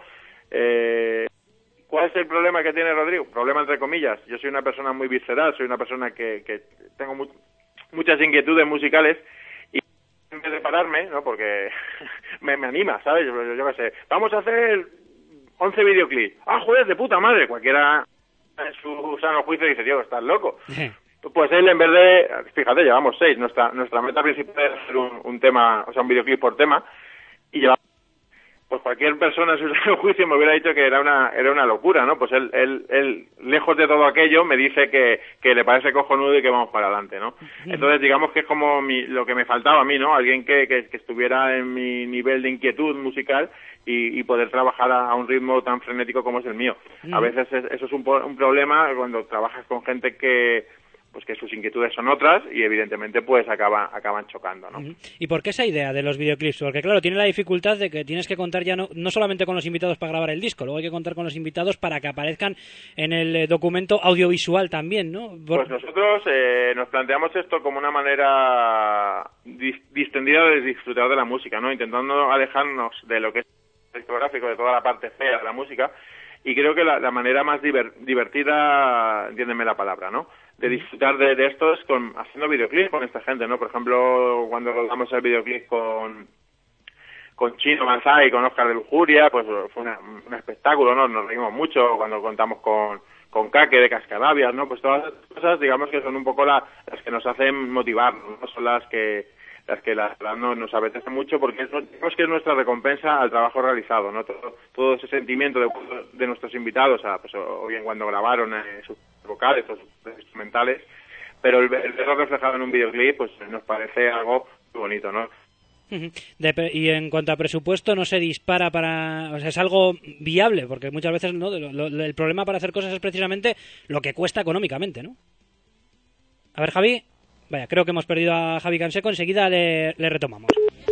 Eh, ¿Cuál es el problema que tiene Rodrigo? Problema entre comillas. Yo soy una persona muy visceral, soy una persona que, que tengo mu muchas inquietudes musicales y en vez de pararme, ¿no? Porque me, me anima, ¿sabes? Yo, yo, yo qué sé, vamos a hacer once videoclips. ¡Ah, joder, de puta madre! Cualquiera en su sano juicio dice, tío, estás loco. Pues él, en vez de, fíjate, llevamos seis. Nuestra nuestra meta principal es hacer un, un tema, o sea, un videoclip por tema, y llevamos, pues cualquier persona en su sano juicio me hubiera dicho que era una era una locura, ¿no? Pues él, él, él lejos de todo aquello, me dice que, que le parece cojonudo y que vamos para adelante, ¿no? Entonces, digamos que es como mi, lo que me faltaba a mí, ¿no? Alguien que, que, que estuviera en mi nivel de inquietud musical y, y poder trabajar a, a un ritmo tan frenético como es el mío. A veces es, eso es un, un problema cuando trabajas con gente que pues que sus inquietudes son otras y evidentemente pues acaba, acaban chocando, ¿no? ¿Y por qué esa idea de los videoclips? Porque claro, tiene la dificultad de que tienes que contar ya no, no solamente con los invitados para grabar el disco, luego hay que contar con los invitados para que aparezcan en el eh, documento audiovisual también, ¿no? Por... Pues nosotros eh, nos planteamos esto como una manera dis distendida de disfrutar de la música, ¿no? Intentando alejarnos de lo que es el discográfico, de toda la parte fea de la música, y creo que la, la manera más diver divertida, entiéndeme la palabra, ¿no?, de disfrutar de, de esto es con, haciendo videoclips con esta gente, ¿no? Por ejemplo, cuando rodamos el videoclip con con Chino Manzai y con Oscar de Lujuria, pues fue una, un espectáculo, ¿no? Nos reímos mucho cuando contamos con con Kake de Cascarabias, ¿no? Pues todas las cosas, digamos que son un poco la, las que nos hacen motivarnos, ¿no? Son las que las que la verdad no, nos apetece mucho porque es, digamos que es nuestra recompensa al trabajo realizado, ¿no? Todo, todo ese sentimiento de, de nuestros invitados, a, pues, o bien cuando grabaron eh, sus vocales o sus instrumentales, pero el, el verlo reflejado en un videoclip pues nos parece algo muy bonito, ¿no? De, y en cuanto a presupuesto, no se dispara para... O sea, es algo viable, porque muchas veces no lo, lo, el problema para hacer cosas es precisamente lo que cuesta económicamente, ¿no? A ver, Javi. Vaya, creo que hemos perdido a Javi Canseco. Enseguida le, le retomamos.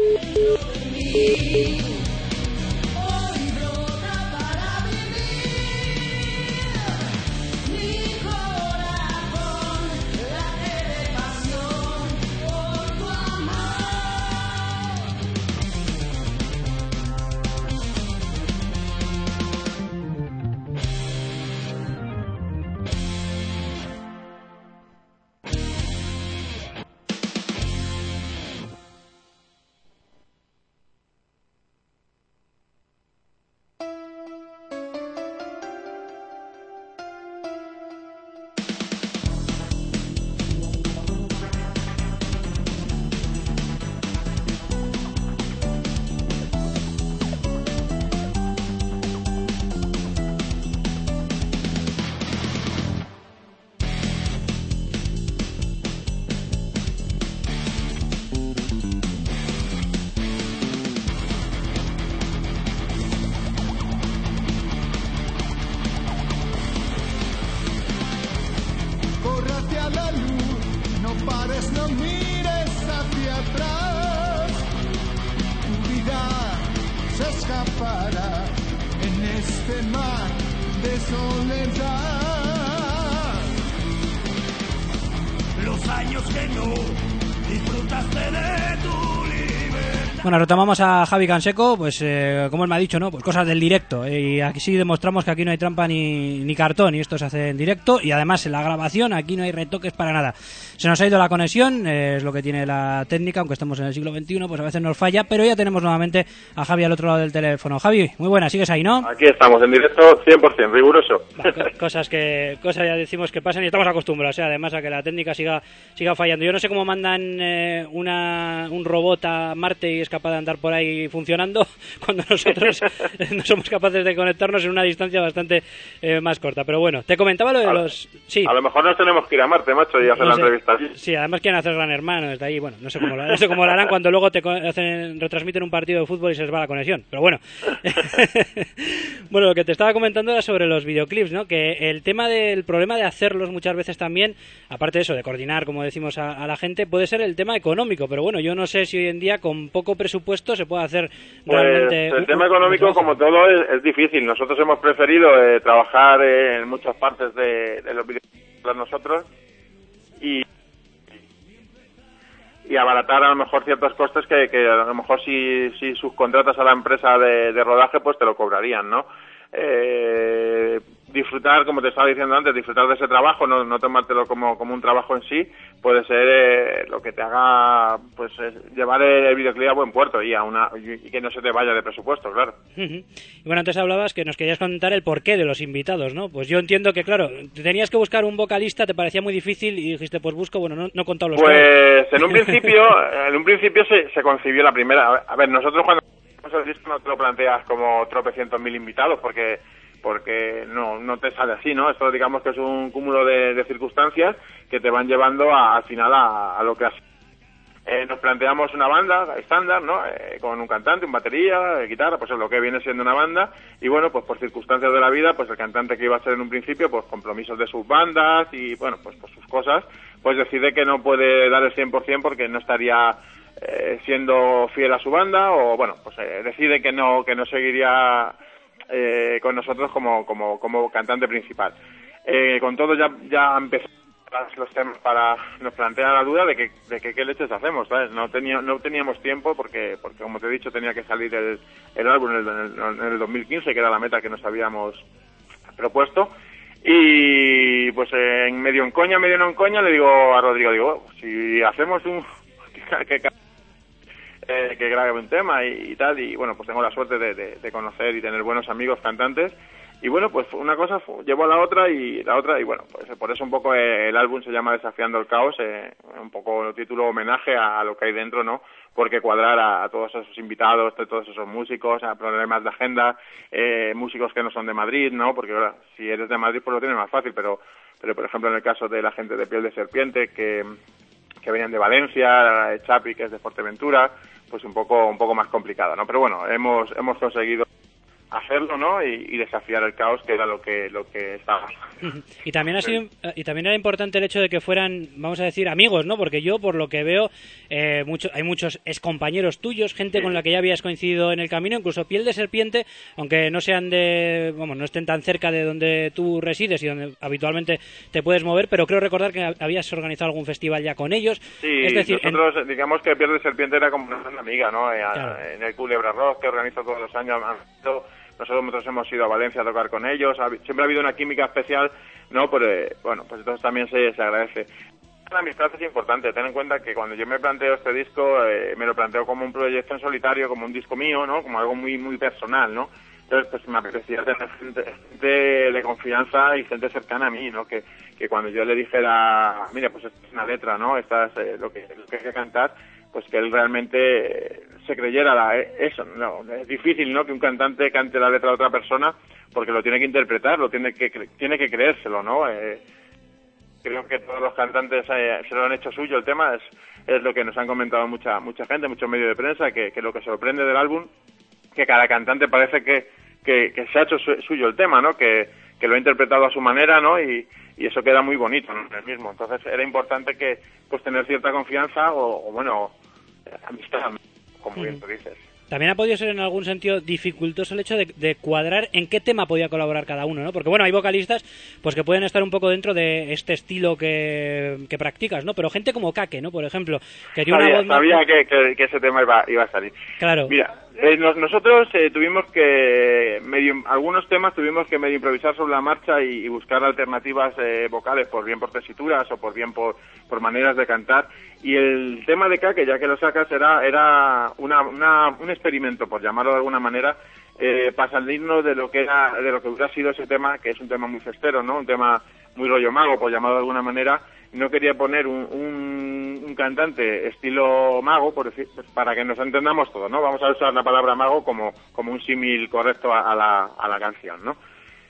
Corre hacia la luz, no pares, no mires hacia atrás. Tu vida se escapará en este mar de soledad. Los años que no disfrutaste de tu libertad. Bueno, retomamos a Javi Canseco, pues eh, como él me ha dicho, ¿no? Pues cosas del directo. Eh, y aquí sí demostramos que aquí no hay trampa ni, ni cartón, y esto se hace en directo. Y además en la grabación aquí no hay retoques para nada. Se nos ha ido la conexión, eh, es lo que tiene la técnica, aunque estemos en el siglo veintiuno, pues a veces nos falla. Pero ya tenemos nuevamente a Javi al otro lado del teléfono. Javi, muy buena, sigues ahí, ¿no? Aquí estamos, en directo cien por ciento, riguroso. Vale, cosas que cosas ya decimos que pasan y estamos acostumbrados, ¿eh? Además a que la técnica siga siga fallando. Yo no sé cómo mandan eh, una, un robot a Marte y es capaz de andar por ahí funcionando cuando nosotros no somos capaces de conectarnos en una distancia bastante eh, más corta. Pero bueno, te comentaba lo de a, los... Sí. A lo mejor nos tenemos que ir a Marte, macho, y hacer No la sé. entrevista allí. Sí, además quieren hacer Gran Hermano desde ahí. Bueno, no sé cómo lo, no sé cómo lo harán cuando luego te co- hacen, retransmiten un partido de fútbol y se les va la conexión. Pero bueno. Bueno, lo que te estaba comentando era sobre los videoclips, ¿no? Que el tema del problema de hacerlos muchas veces también, aparte de eso, de coordinar, como decimos, a, a la gente, puede ser el tema económico. Pero bueno, yo no sé si hoy en día con poco presupuesto se puede hacer Pues realmente... el un- tema un- económico, un trabajo. como todo, es, es difícil. Nosotros hemos preferido eh, trabajar eh, en muchas partes de, de los videoclips nosotros y, y abaratar a lo mejor ciertos costes que, que a lo mejor si, si subcontratas a la empresa de, de rodaje pues te lo cobrarían, ¿no? Eh, disfrutar, como te estaba diciendo antes, disfrutar de ese trabajo, no, no tomártelo como, como un trabajo en sí, puede ser eh, lo que te haga pues eh, llevar el videoclip a buen puerto y a una y, y que no se te vaya de presupuesto, claro. Ujú. Y bueno, antes hablabas que nos querías contar el porqué de los invitados, ¿no? Pues yo entiendo que, claro, tenías que buscar un vocalista, te parecía muy difícil y dijiste, pues busco, bueno, no, no he contado los Pues en un principio, en un principio se, se concibió la primera. A ver, nosotros cuando hacemos el disco no te lo planteas como tropecientos mil invitados porque porque no no te sale así, ¿no? Esto digamos que es un cúmulo de, de circunstancias que te van llevando a, al final a, a lo que has. Eh, nos planteamos una banda estándar, ¿no? Eh, con un cantante, un batería, eh, guitarra, pues es lo que viene siendo una banda. Y bueno, pues por circunstancias de la vida, pues el cantante que iba a ser en un principio, pues compromisos de sus bandas y bueno, pues por sus cosas, pues decide que no puede dar el cien por ciento porque no estaría eh, siendo fiel a su banda o bueno, pues eh, decide que no que no seguiría eh, con nosotros como como como cantante principal. Eh, con todo ya ya empezó los temas para nos plantean la duda de que de que qué leches hacemos, ¿sabes? No tenía no teníamos tiempo porque porque como te he dicho tenía que salir el, el álbum en el, en, el, en el dos mil quince, que era la meta que nos habíamos propuesto. Y pues eh, en medio en coña, medio no en coña, le digo a Rodrigo, digo, oh, si hacemos un que, que, eh, que grabe un tema y, y tal, y bueno, pues tengo la suerte de, de, de conocer y tener buenos amigos cantantes. y bueno, pues una cosa fu- llevó a la otra y la otra, y bueno, pues por eso un poco eh, el álbum se llama Desafiando el Caos, eh, un poco el título homenaje a, a lo que hay dentro, ¿no? Porque cuadrar a, a todos esos invitados, a todos esos músicos, a problemas de agenda, eh, músicos que no son de Madrid, ¿no? Porque ahora, si eres de Madrid, pues lo tienes más fácil, pero, pero por ejemplo, en el caso de la gente de Piel de Serpiente, que, que venían de Valencia, Chapi, que es de Fuerteventura, pues un poco, un poco más complicado, ¿no? Pero bueno, hemos, hemos conseguido hacerlo, ¿no? Y, y desafiar el caos, que era lo que lo que estaba. Y también ha sido, y también era importante el hecho de que fueran, vamos a decir, amigos, ¿no? Porque yo, por lo que veo, eh, mucho, hay muchos excompañeros tuyos, gente sí. con la que ya habías coincidido en el camino, incluso Piel de Serpiente, aunque no sean de, vamos, no estén tan cerca de donde tú resides y donde habitualmente te puedes mover, pero creo recordar que habías organizado algún festival ya con ellos. Sí, es decir, nosotros en... digamos que Piel de Serpiente era como una amiga, ¿no? Claro. En el Culebra Rock, que organiza todos los años. Nosotros hemos ido a Valencia a tocar con ellos, siempre ha habido una química especial, ¿no? Pero, eh, bueno, pues entonces también se, se agradece. La amistad es importante, ten en cuenta que cuando yo me planteo este disco, eh, me lo planteo como un proyecto en solitario, como un disco mío, ¿no? Como algo muy muy personal, ¿no? Entonces, pues me apetecía tener gente, gente de confianza y gente cercana a mí, ¿no? Que, que cuando yo le dijera, mira, pues esta es una letra, ¿no? Esta es eh, lo, que, lo que hay que cantar, pues que él realmente se creyera la, eso, no, es difícil, ¿no? Que un cantante cante la letra de otra persona porque lo tiene que interpretar, lo tiene que tiene que creérselo, ¿no? Eh, creo que todos los cantantes eh, se lo han hecho suyo, el tema es es lo que nos han comentado mucha mucha gente, muchos medios de prensa, que, que lo que sorprende del álbum, que cada cantante parece que que, que se ha hecho su, suyo el tema, ¿no? Que, que lo ha interpretado a su manera, ¿no? Y, y eso queda muy bonito, ¿no? El mismo. Entonces era importante que pues tener cierta confianza o, o bueno, amistad, como mm. bien tú dices. También ha podido ser en algún sentido dificultoso el hecho de, de cuadrar en qué tema podía colaborar cada uno, ¿no? Porque bueno, hay vocalistas pues que pueden estar un poco dentro de este estilo que, que practicas, ¿no? Pero gente como Kake, ¿no? Por ejemplo, que tiene sabía, una voz sabía más... que, que, que ese tema iba, iba a salir. Claro. Mira, eh, nos, nosotros eh, tuvimos que medio, algunos temas tuvimos que medio improvisar sobre la marcha y, y buscar alternativas eh, vocales, por bien por tesituras o por bien por, por maneras de cantar. Y el tema de Kake, ya que lo sacas, era, era una, una, un experimento, por llamarlo de alguna manera, eh, para salirnos de lo que era, de lo que hubiera sido ese tema, que es un tema muy festero, ¿no? Un tema muy rollo mago, por llamarlo de alguna manera. No quería poner un, un, un cantante estilo mago, por decir, pues para que nos entendamos todos, ¿no? Vamos a usar la palabra mago como, como un símil correcto a, a, la, a la canción, ¿no?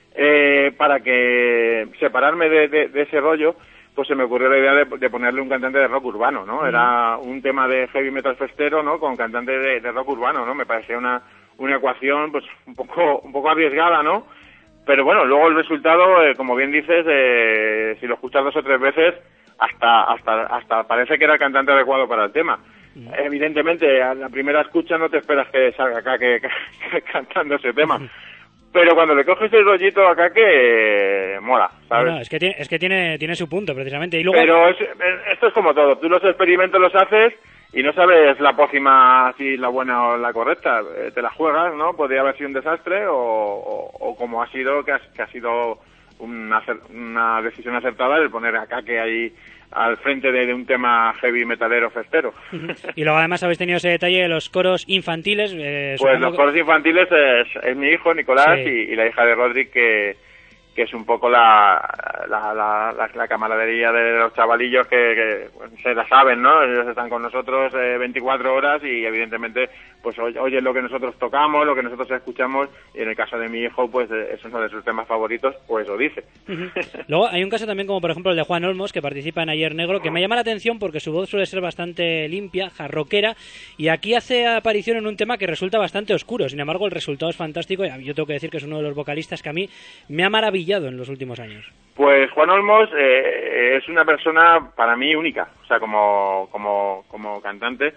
Eh, para que separarme de, de, de ese rollo, pues se me ocurrió la idea de, de ponerle un cantante de rock urbano, ¿no? Mm. Era un tema de heavy metal festero, ¿no? Con cantante de, de rock urbano, ¿no? Me parecía una, una ecuación, pues, un poco, un poco arriesgada, ¿no? Pero bueno, luego el resultado, eh, como bien dices, eh, si lo escuchas dos o tres veces, hasta, hasta, hasta parece que era el cantante adecuado para el tema. Mm. Evidentemente, a la primera escucha no te esperas que salga acá que, que, que cantando ese tema. Mm. Pero cuando le coges el rollito acá que eh, mola, ¿sabes? No, no, es que tiene, es que tiene, tiene su punto, precisamente. Y luego... Pero es, esto es como todo, tú los experimentos los haces y no sabes la pócima si la buena o la correcta, eh, te la juegas, ¿no? Podría haber sido un desastre o, o, o como ha sido, que ha, que ha sido una, una decisión acertada el poner acá que hay al frente de, de un tema heavy metalero festero. Y luego además habéis tenido ese detalle de los coros infantiles. Eh, pues los coros infantiles es, es mi hijo, Nicolás, sí. y, y la hija de Rodri, que, que es un poco la, la, la, la, la camaradería de los chavalillos que, que se la saben, ¿no? Ellos están con nosotros eh, veinticuatro horas y evidentemente pues oyen lo que nosotros tocamos, lo que nosotros escuchamos, y en el caso de mi hijo pues es uno de sus temas favoritos, pues lo dice. Uh-huh. Luego hay un caso también como por ejemplo el de Juan Olmos, que participa en Ayer Negro, que me llama la atención porque su voz suele ser bastante limpia, jarroquera, y aquí hace aparición en un tema que resulta bastante oscuro. Sin embargo, el resultado es fantástico y yo tengo que decir que es uno de los vocalistas que a mí me ha maravillado en los últimos años. Pues Juan Olmos eh, es una persona para mí única, o sea, como, como, como cantante,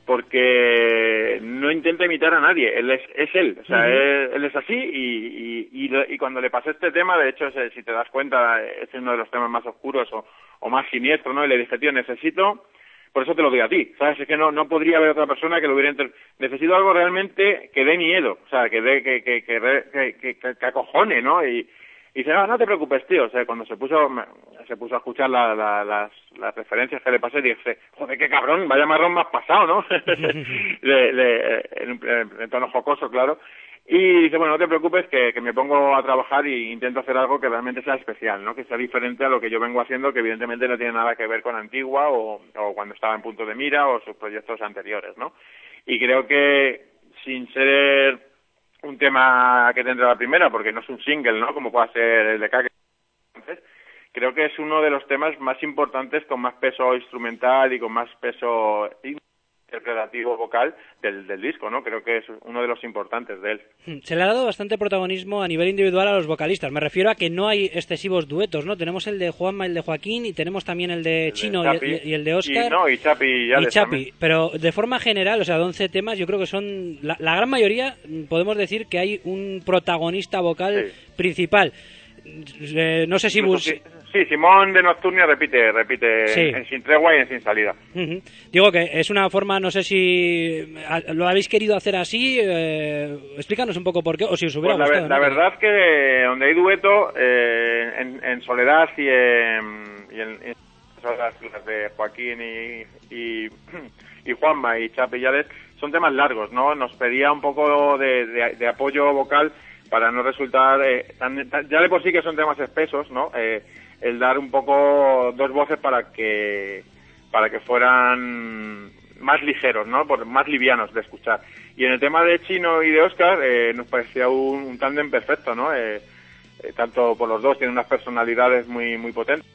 porque no intenta imitar a nadie, él es, es él, o sea, uh-huh. él, él es así y, y, y, y cuando le pasé este tema, de hecho, si te das cuenta, es uno de los temas más oscuros o, o más siniestros, ¿no? Y le dije, tío, necesito, por eso te lo digo a ti, ¿sabes? Es que no, no podría haber otra persona que lo hubiera... Inter... Necesito algo realmente que dé miedo, o sea, que dé, que, que, que, que, que, que, que acojone, ¿no? Y, y dice, no, no te preocupes, tío. O sea, cuando se puso se puso a escuchar la, la, las, las referencias que le pasé, dije, joder, qué cabrón, vaya marrón más pasado, ¿no? le, le, en, en tono jocoso, claro. Y dice, bueno, no te preocupes que, que me pongo a trabajar y intento hacer algo que realmente sea especial, ¿no? Que sea diferente a lo que yo vengo haciendo, que evidentemente no tiene nada que ver con Antigua o, o cuando estaba en Punto de Mira o sus proyectos anteriores, ¿no? Y creo que sin ser un tema que tendrá la primera, porque no es un single, ¿no? Como puede ser el de K, creo que es uno de los temas más importantes con más peso instrumental y con más peso interpretativo vocal del, del disco, ¿no? Creo que es uno de los importantes de él. Se le ha dado bastante protagonismo a nivel individual a los vocalistas. Me refiero a que no hay excesivos duetos, ¿no? Tenemos el de Juanma, el de Joaquín y tenemos también el de El Chino de y, Chapi, el, y el de Óscar. Y, no, y Chapi y Alex y Chapi. también. Pero de forma general, o sea, de once temas, yo creo que son... La, la gran mayoría, podemos decir que hay un protagonista vocal Sí. principal. Eh, no sé si... Bus... Sí, sí, Simón de Nocturnia repite, repite Sí. en Sin Tregua y en Sin Salida. Uh-huh. Digo que es una forma, no sé si lo habéis querido hacer así, eh, explícanos un poco por qué, o si os hubiera Pues la, gustado. la ¿no? verdad que donde hay dueto, eh, en, en Soledad y en, y en, en las de Joaquín y, y, y Juanma y Chapi y Alex, son temas largos, ¿no? Nos pedía un poco de, de, de apoyo vocal para no resultar, eh, tan, tan, ya de por sí que son temas espesos, ¿no? Eh, el dar un poco dos voces para que para que fueran más ligeros, ¿no? Por, más livianos de escuchar. Y en el tema de Chino y de Óscar eh, nos parecía un, un tándem perfecto, ¿no? Eh, eh, tanto por los dos tienen unas personalidades muy muy potentes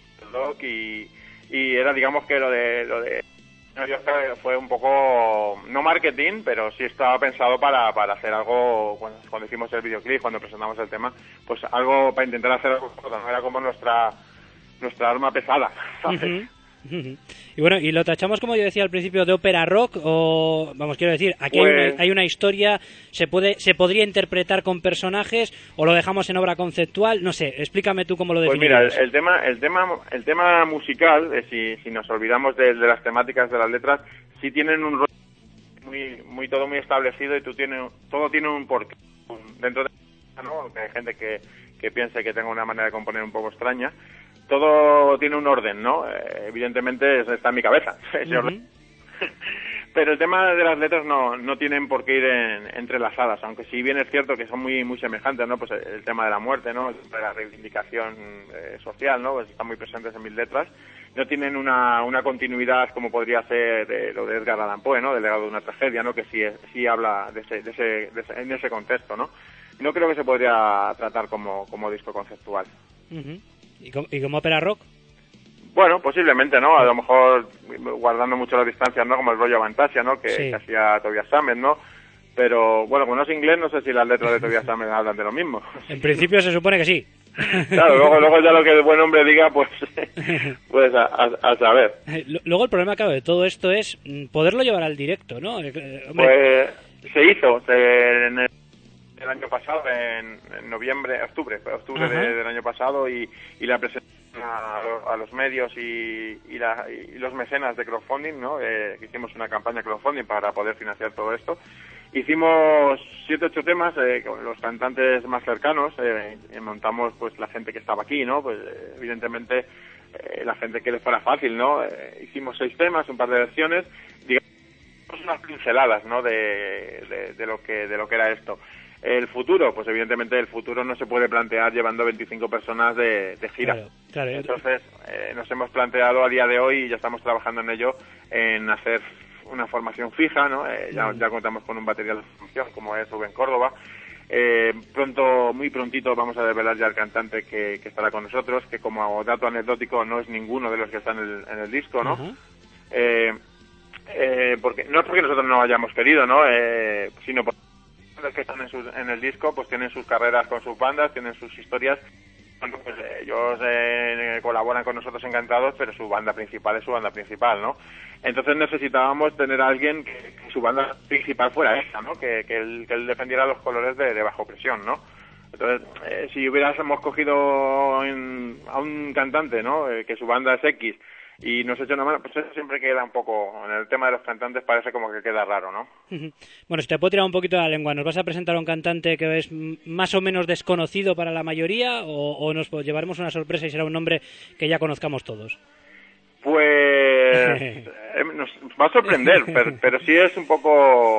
y, y era, digamos, que lo de lo de Chino y Óscar fue un poco no marketing, pero sí estaba pensado para para hacer algo cuando, cuando hicimos el videoclip, cuando presentamos el tema, pues algo para intentar hacer algo, no era como nuestra nuestra arma pesada, ¿sabes? Uh-huh. Uh-huh. Y bueno, y lo tachamos, como yo decía al principio, de ópera rock, o vamos, quiero decir, aquí Pues... hay, una, hay una historia, se puede se podría interpretar con personajes o lo dejamos en obra conceptual, no sé, explícame tú cómo lo Pues mira, definirías. el, el tema el tema el tema musical, eh, si si nos olvidamos de, de las temáticas de las letras, sí tienen un rollo muy muy todo muy establecido y tú tienes todo tiene un porqué dentro de, ¿no? Que hay gente que que piense que tenga una manera de componer un poco extraña. Todo tiene un orden, ¿no? Eh, evidentemente está en mi cabeza ese orden. Uh-huh. Pero el tema de las letras no no tienen por qué ir en, entrelazadas, aunque si bien es cierto que son muy muy semejantes, ¿no? Pues el, el tema de la muerte, ¿no? El tema de la reivindicación eh, social, ¿no? Pues están muy presentes en mis letras. No tienen una una continuidad como podría ser eh, lo de Edgar Allan Poe, ¿no? Del legado de una tragedia, ¿no? Que sí sí habla de ese de ese, de ese en ese contexto, ¿no? No creo que se podría tratar como como disco conceptual. Uh-huh. ¿Y como, ¿Y como ópera rock? Bueno, posiblemente, ¿no? A lo mejor guardando mucho las distancias, ¿no? Como el rollo Fantasia, ¿no? Que, sí. que hacía Tobias Sammet, ¿no? Pero, bueno, como no es inglés, no sé si las letras de Tobias Sammet hablan de lo mismo. En principio se supone que sí. Claro, luego, luego ya lo que el buen hombre diga, pues, pues a, a, a saber. Luego el problema, claro, de todo esto es poderlo llevar al directo, ¿no? Hombre. Pues se hizo, se, en el, el año pasado, en, en noviembre, octubre, octubre de, del año pasado, y, y la presentación a, a los medios y, y, la, y los mecenas de crowdfunding, ¿no? Eh, hicimos una campaña crowdfunding para poder financiar todo esto. Hicimos siete, ocho temas eh, con los cantantes más cercanos, eh, y montamos pues la gente que estaba aquí, ¿no? Pues eh, evidentemente eh, la gente que les fuera fácil, ¿no? Eh, hicimos seis temas, un par de versiones, digamos unas pinceladas, ¿no? De, de, de lo que de lo que era esto. El futuro, pues evidentemente el futuro no se puede plantear llevando veinticinco personas de, de gira. Claro, claro. Entonces eh, nos hemos planteado a día de hoy, y ya estamos trabajando en ello, en hacer una formación fija, ¿no? Eh, ya, ya contamos con un batería de formación como es Rubén Córdoba. Eh, pronto, muy prontito vamos a desvelar ya el cantante que, que estará con nosotros, que como dato anecdótico no es ninguno de los que están en el, en el disco, ¿no? Uh-huh. eh, eh, porque no es porque nosotros no hayamos querido, ¿no? Eh, sino porque los que están en, su, en el disco pues tienen sus carreras con sus bandas, tienen sus historias. Bueno, pues eh, ellos eh, colaboran con nosotros encantados, pero su banda principal es su banda principal, ¿no? Entonces necesitábamos tener a alguien que, que su banda principal fuera esa, ¿no? Que, que, él, que él defendiera los colores de, de Bajo Presión, ¿no? Entonces, eh, si hubiéramos cogido en, a un cantante, ¿no? Eh, que su banda es X, y nos echa una mano, pues eso siempre queda un poco, en el tema de los cantantes parece como que queda raro, ¿no? Bueno, si te puedo tirar un poquito de la lengua, ¿nos vas a presentar a un cantante que es más o menos desconocido para la mayoría, o, o nos llevaremos una sorpresa y será un nombre que ya conozcamos todos? Pues eh, nos va a sorprender, pero, pero sí es un poco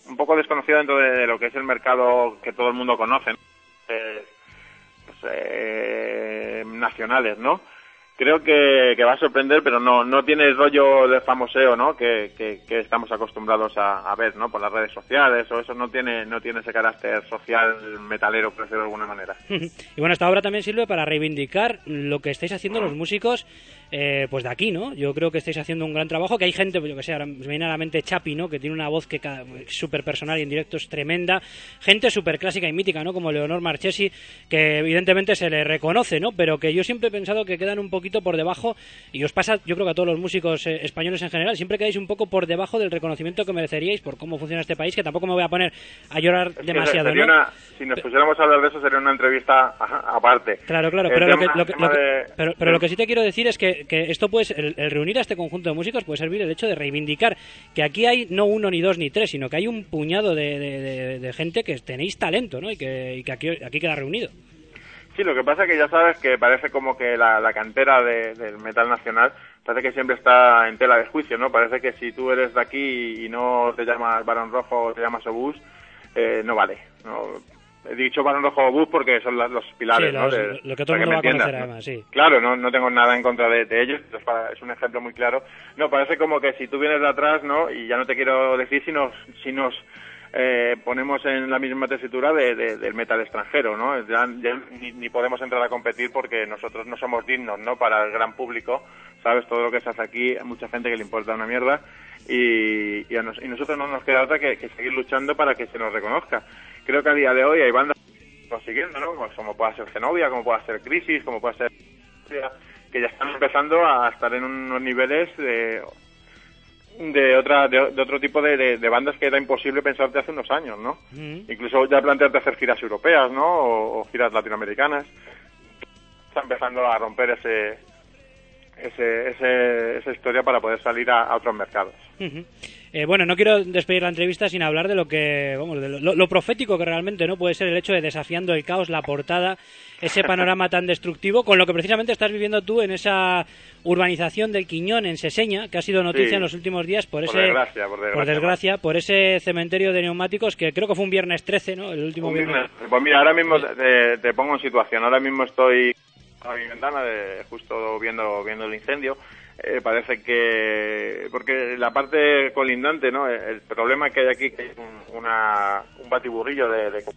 un poco desconocido dentro de, de lo que es el mercado que todo el mundo conoce, ¿no? eh, pues, eh, nacionales, ¿no? Creo que, que va a sorprender, pero no no tiene el rollo de famoseo, ¿no? Que, que, que estamos acostumbrados a, a ver, ¿no? Por las redes sociales o eso, no tiene no tiene ese carácter social metalero, por decirlo de alguna manera. Y bueno, esta obra también sirve para reivindicar lo que estáis haciendo los músicos eh, pues de aquí, ¿no? Yo creo que estáis haciendo un gran trabajo, que hay gente, pues yo que sé, ahora me viene a la mente Chapi, ¿no? Que tiene una voz que es súper personal y en directo es tremenda. Gente súper clásica y mítica, ¿no? Como Leonor Marchesi, que evidentemente se le reconoce, ¿no? Pero que yo siempre he pensado que quedan un poquito por debajo, y os pasa, yo creo que a todos los músicos eh, españoles en general, siempre quedáis un poco por debajo del reconocimiento que mereceríais por cómo funciona este país, que tampoco me voy a poner a llorar es demasiado, sería ¿no? Una, si nos pusiéramos a hablar de eso sería una entrevista a, aparte. Claro, claro, El pero, tema, lo que, lo que, lo que, de, pero, pero lo que sí te quiero decir es que, que esto puede ser, el, el reunir a este conjunto de músicos puede servir el hecho de reivindicar que aquí hay no uno ni dos ni tres, sino que hay un puñado de, de, de, de gente que tenéis talento, ¿no? Y que, y que aquí, aquí queda reunido. Sí, lo que pasa es que ya sabes que parece como que la, la cantera de, del metal nacional parece que siempre está en tela de juicio, ¿no? Parece que si tú eres de aquí y no te llamas Barón Rojo o te llamas Obús, eh, no vale, ¿no? He dicho Barón Rojo o Obús porque son las, los pilares, sí, ¿no? Los, de, lo que todo el mundo va a conocer, además, sí. Claro, no, no tengo nada en contra de, de ellos, es, para, es un ejemplo muy claro. No, parece como que si tú vienes de atrás, ¿no? Y ya no te quiero decir si nos... Si nos Eh, ponemos en la misma tesitura de, de, del metal extranjero, ¿no? Ya, ya ni, ni podemos entrar a competir porque nosotros no somos dignos, ¿no? Para el gran público, ¿sabes? Todo lo que se hace aquí, hay mucha gente que le importa una mierda y, y, a nos, y nosotros no nos queda otra que, que seguir luchando para que se nos reconozca. Creo que a día de hoy hay bandas consiguiendo, ¿no? Pues como pueda ser Zenobia, como pueda ser Crisis, como pueda ser... que ya están empezando a estar en unos niveles de... de otra de, de otro tipo de, de, de bandas que era imposible pensarte hace unos años, ¿no? Mm. Incluso ya plantearte hacer giras europeas, ¿no? O, o giras latinoamericanas. Está empezando a romper ese, ese, ese esa historia para poder salir a, a otros mercados. Uh-huh. Eh, bueno, no quiero despedir la entrevista sin hablar de lo que, vamos, de lo, lo profético que realmente no puede ser el hecho de Desafiando el Caos, la portada, ese panorama tan destructivo, con lo que precisamente estás viviendo tú en esa urbanización del Quiñón en Seseña, que ha sido noticia sí, en los últimos días por, por ese, desgracia, por desgracia, por desgracia, por ese cementerio de neumáticos que creo que fue un viernes trece, ¿no? El último viernes. viernes. Pues mira, ahora mismo te, te pongo en situación. Ahora mismo estoy a mi ventana, de, justo viendo viendo el incendio. Eh, parece que porque la parte colindante, ¿no? El problema que hay aquí que hay un, una, un batiburrillo de, de,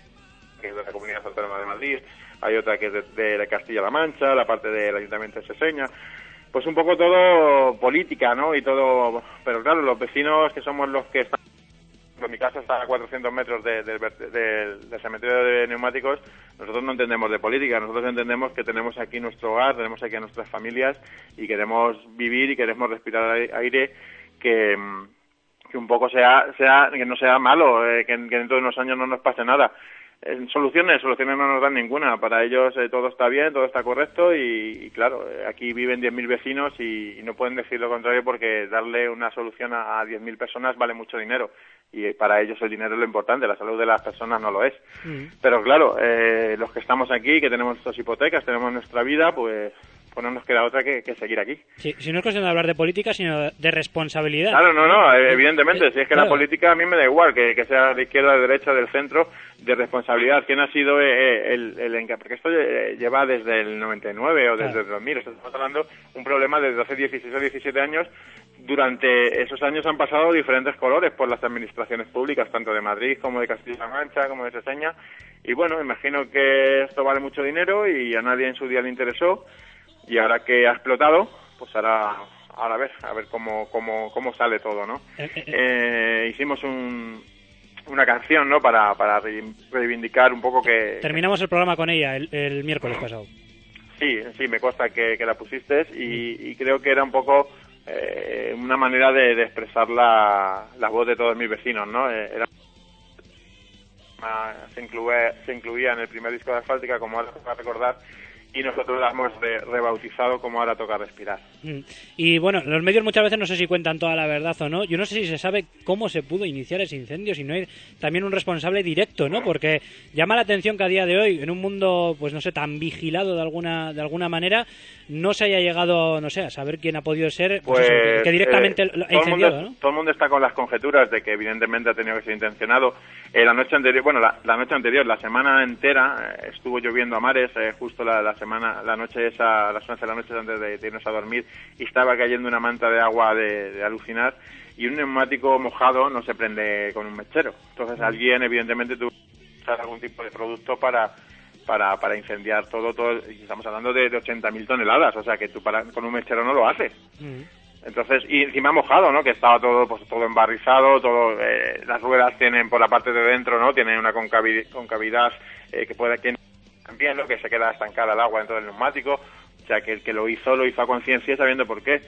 que es de la Comunidad Autónoma de Madrid, hay otra que es de, de Castilla-La Mancha, la parte del Ayuntamiento de Seseña, pues un poco todo política, ¿no? Y todo, pero claro, los vecinos que somos los que están, mi casa está a cuatrocientos metros del de, de, de, de cementerio de neumáticos. Nosotros no entendemos de política, nosotros entendemos que tenemos aquí nuestro hogar, tenemos aquí a nuestras familias y queremos vivir y queremos respirar aire que, que un poco sea, sea que no sea malo, eh, que, que dentro de unos años no nos pase nada. Eh, soluciones, soluciones no nos dan ninguna. Para ellos eh, todo está bien, todo está correcto y, y claro, eh, aquí viven diez mil vecinos y, y no pueden decir lo contrario porque darle una solución a, a diez mil personas vale mucho dinero y para ellos el dinero es lo importante, la salud de las personas no lo es. Mm. Pero claro, eh, los que estamos aquí, que tenemos nuestras hipotecas, tenemos nuestra vida, pues pues no nos queda otra que, que seguir aquí. Sí, si no es cuestión de hablar de política, sino de responsabilidad. Claro, no, no, evidentemente, si es que claro. La política a mí me da igual, que, que sea de izquierda, de derecha, del centro, de responsabilidad. ¿Quién ha sido eh, el, el, el porque esto lleva desde el noventa y nueve o desde claro. el dos mil, estamos hablando un problema desde hace dieciséis o diecisiete años. Durante esos años han pasado diferentes colores por las administraciones públicas, tanto de Madrid como de Castilla-La Mancha, como de Seseña, y bueno, imagino que esto vale mucho dinero y a nadie en su día le interesó. Y ahora que ha explotado, pues ahora, ahora a ver, a ver cómo, cómo, cómo sale todo, ¿no? Eh, eh, eh, hicimos un, una canción, ¿no? Para, para reivindicar un poco que... Terminamos el programa con ella el, el miércoles pasado. Sí, sí, me consta que, que la pusiste y, y creo que era un poco eh, una manera de, de expresar la, la voz de todos mis vecinos, ¿no? Eh, era una, se, incluía, se incluía en el primer disco de Asfáltica, como ahora se va a recordar, y nosotros la hemos re- rebautizado como Ahora Toca Respirar. Y bueno, los medios muchas veces no sé si cuentan toda la verdad o no. Yo no sé si se sabe cómo se pudo iniciar ese incendio, si no hay también un responsable directo, ¿no? Porque llama la atención que a día de hoy, en un mundo, pues no sé, tan vigilado de alguna de alguna manera, no se haya llegado, no sé, a saber quién ha podido ser, pues, Pues, eso, que, que directamente eh, lo ha todo el incendiado, mundo, ¿no? todo el mundo está con las conjeturas de que evidentemente ha tenido que ser intencionado. Eh, la noche anterior, bueno, la, la noche anterior, la semana entera, eh, estuvo lloviendo a mares, eh, justo la, la semana, la noche esa, a las once de la noche antes de, de irnos a dormir, y estaba cayendo una manta de agua de, de alucinar, y un neumático mojado no se prende con un mechero. Entonces alguien evidentemente tuvo que usar algún tipo de producto para para para incendiar todo, todo, y estamos hablando de, de ochenta mil toneladas, o sea que tú para, con un mechero no lo haces. Mm. Entonces, y encima mojado, ¿no? Que estaba todo, pues todo embarrizado, todo, eh, las ruedas tienen por la parte de dentro, ¿no? Tienen una concavi- concavidad eh, que puede que también, ¿no? Que se queda estancada el agua dentro del neumático, o sea que el que lo hizo lo hizo a conciencia sabiendo por qué,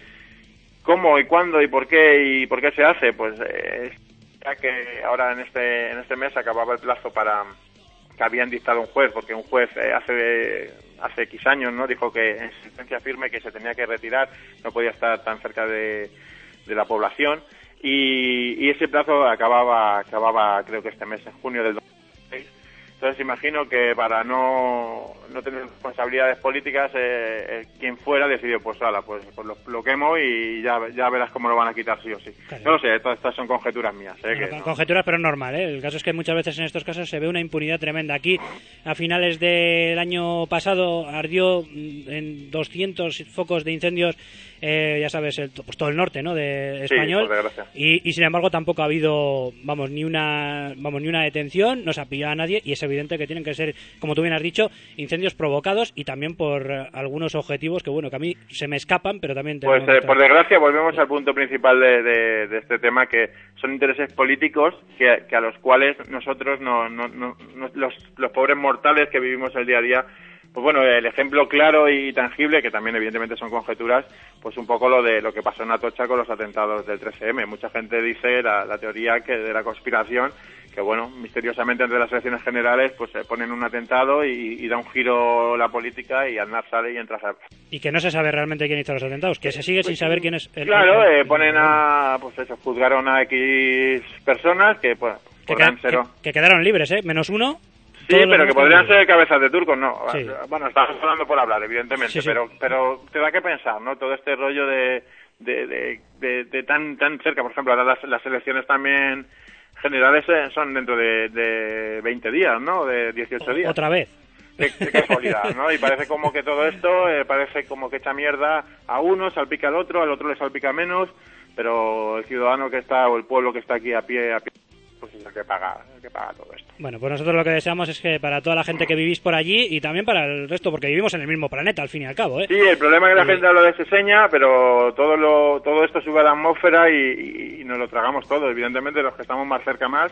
cómo y cuándo y por qué y por qué se hace, pues eh, ya que ahora en este en este mes acababa el plazo para que habían dictado un juez, porque un juez eh, hace hace X años, ¿no? Dijo que en sentencia firme que se tenía que retirar, no podía estar tan cerca de, de la población, y, y ese plazo acababa acababa creo que este mes, en junio del dos mil dieciséis. Entonces imagino que para no, no tener responsabilidades políticas, eh, eh, quien fuera decidió, pues ala, pues, pues lo, lo quemo y ya, ya verás cómo lo van a quitar sí o sí. Claro. No lo sé, todas estas son conjeturas mías. ¿eh? Bueno, que con- no- conjeturas, pero es normal, ¿eh? El caso es que muchas veces en estos casos se ve una impunidad tremenda. Aquí, a finales del año pasado, ardió mm, en doscientos focos de incendios, eh, ya sabes, el, pues todo el norte, ¿no? De Sí, español. por desgracia. Y, y sin embargo tampoco ha habido, vamos, ni una, vamos, ni una detención, no se ha pillado a nadie, y es evidente que tienen que ser, como tú bien has dicho, incendios provocados y también por eh, algunos objetivos que, bueno, que a mí se me escapan, pero también tengo Pues que eh, por desgracia volvemos al punto principal de, de- de este tema, que son intereses políticos que, que a los cuales nosotros, no, no, no- no- los, los pobres mortales que vivimos el día a día, pues bueno, el ejemplo claro y tangible, que también evidentemente son conjeturas, pues un poco lo de lo que pasó en Atocha con los atentados del trece eme. Mucha gente dice la, la teoría que de la conspiración, que bueno, misteriosamente antes de las elecciones generales pues se ponen un atentado y, y da un giro la política y Aznar sale y entra a... Y que no se sabe realmente quién hizo los atentados, que se sigue sin saber quién es el... Claro, el- eh, ponen a, pues eso, juzgaron a X personas que pues, que, podrán ca- ser... que- que quedaron libres, ¿eh? Menos uno. Sí, todos los pero que demás podrían están ser cabezas de turcos, no. Sí. Bueno, estamos hablando por hablar, evidentemente, Sí, sí. pero pero te da que pensar, ¿no? Todo este rollo de, de, de, de- de tan tan cerca, por ejemplo, ahora las, las elecciones también generales eh, son dentro de, de veinte días, ¿no? De dieciocho libres. días. Otra vez. Qué, qué casualidad, ¿no? Y parece como que todo esto, eh, parece como que echa mierda a uno, salpica al otro, al otro le salpica menos, pero el ciudadano que está, o el pueblo que está aquí a pie, a pie, pues es el que paga, el que paga todo esto. Bueno, pues nosotros lo que deseamos es que para toda la gente que vivís por allí y también para el resto, porque vivimos en el mismo planeta al fin y al cabo, ¿eh? Sí, el problema es que la Sí. gente habla de seseña, pero todo lo, todo esto sube a la atmósfera y, y- y nos lo tragamos todo, evidentemente los que estamos más cerca más,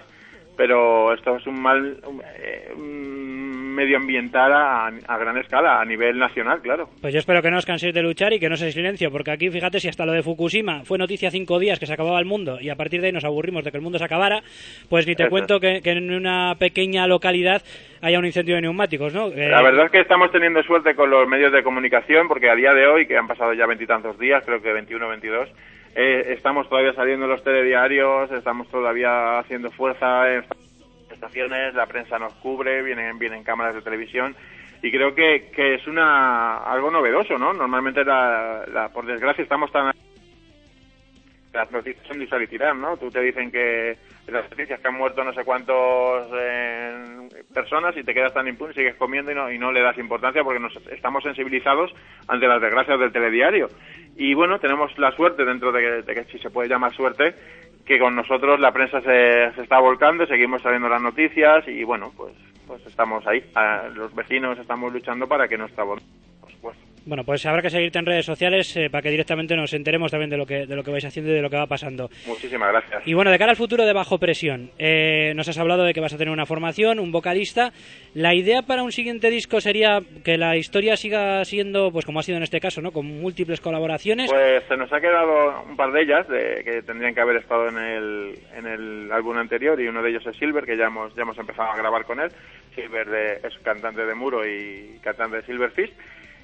pero esto es un mal un, eh, un medioambiental a, a gran escala, a nivel nacional, claro. Pues yo espero que no os canséis de luchar y que no seáis silencio, porque aquí, fíjate, si hasta lo de Fukushima fue noticia cinco días que se acababa el mundo y a partir de ahí nos aburrimos de que el mundo se acabara, pues ni te Eso. cuento que, que en una pequeña localidad haya un incendio de neumáticos, ¿no? Eh, La verdad es que estamos teniendo suerte con los medios de comunicación, porque a día de hoy, que han pasado ya veintitantos días, creo que veintiuno, veintidós, eh, estamos todavía saliendo en los telediarios, estamos todavía haciendo fuerza en estaciones, la prensa nos cubre, vienen, vienen cámaras de televisión, y creo que, que es una algo novedoso, ¿no? Normalmente, la, la, por desgracia, estamos tan... Las noticias son de tirar, ¿no? Tú te dicen que las noticias que han muerto no sé cuántos eh, personas y te quedas tan impune, sigues comiendo y no, y no le das importancia porque nos estamos sensibilizados ante las desgracias del telediario. Y bueno, tenemos la suerte, dentro de que, de que si se puede llamar suerte, que con nosotros la prensa se, se está volcando, seguimos sabiendo las noticias y bueno, pues pues estamos ahí. A, los vecinos estamos luchando para que nuestra voz, por supuesto. Bueno, pues habrá que seguirte en redes sociales eh, para que directamente nos enteremos también de lo que de lo que vais haciendo y de lo que va pasando. Muchísimas gracias. Y bueno, de cara al futuro de Bajo Presión, eh, nos has hablado de que vas a tener una formación, un vocalista. La idea para un siguiente disco sería que la historia siga siendo, pues como ha sido en este caso, ¿no? Con múltiples colaboraciones. Pues se nos ha quedado un par de ellas de, que tendrían que haber estado en el, en el álbum anterior, y uno de ellos es Silver, que ya hemos, ya hemos empezado a grabar con él. Silver de, es cantante de Muro y cantante de Silverfish.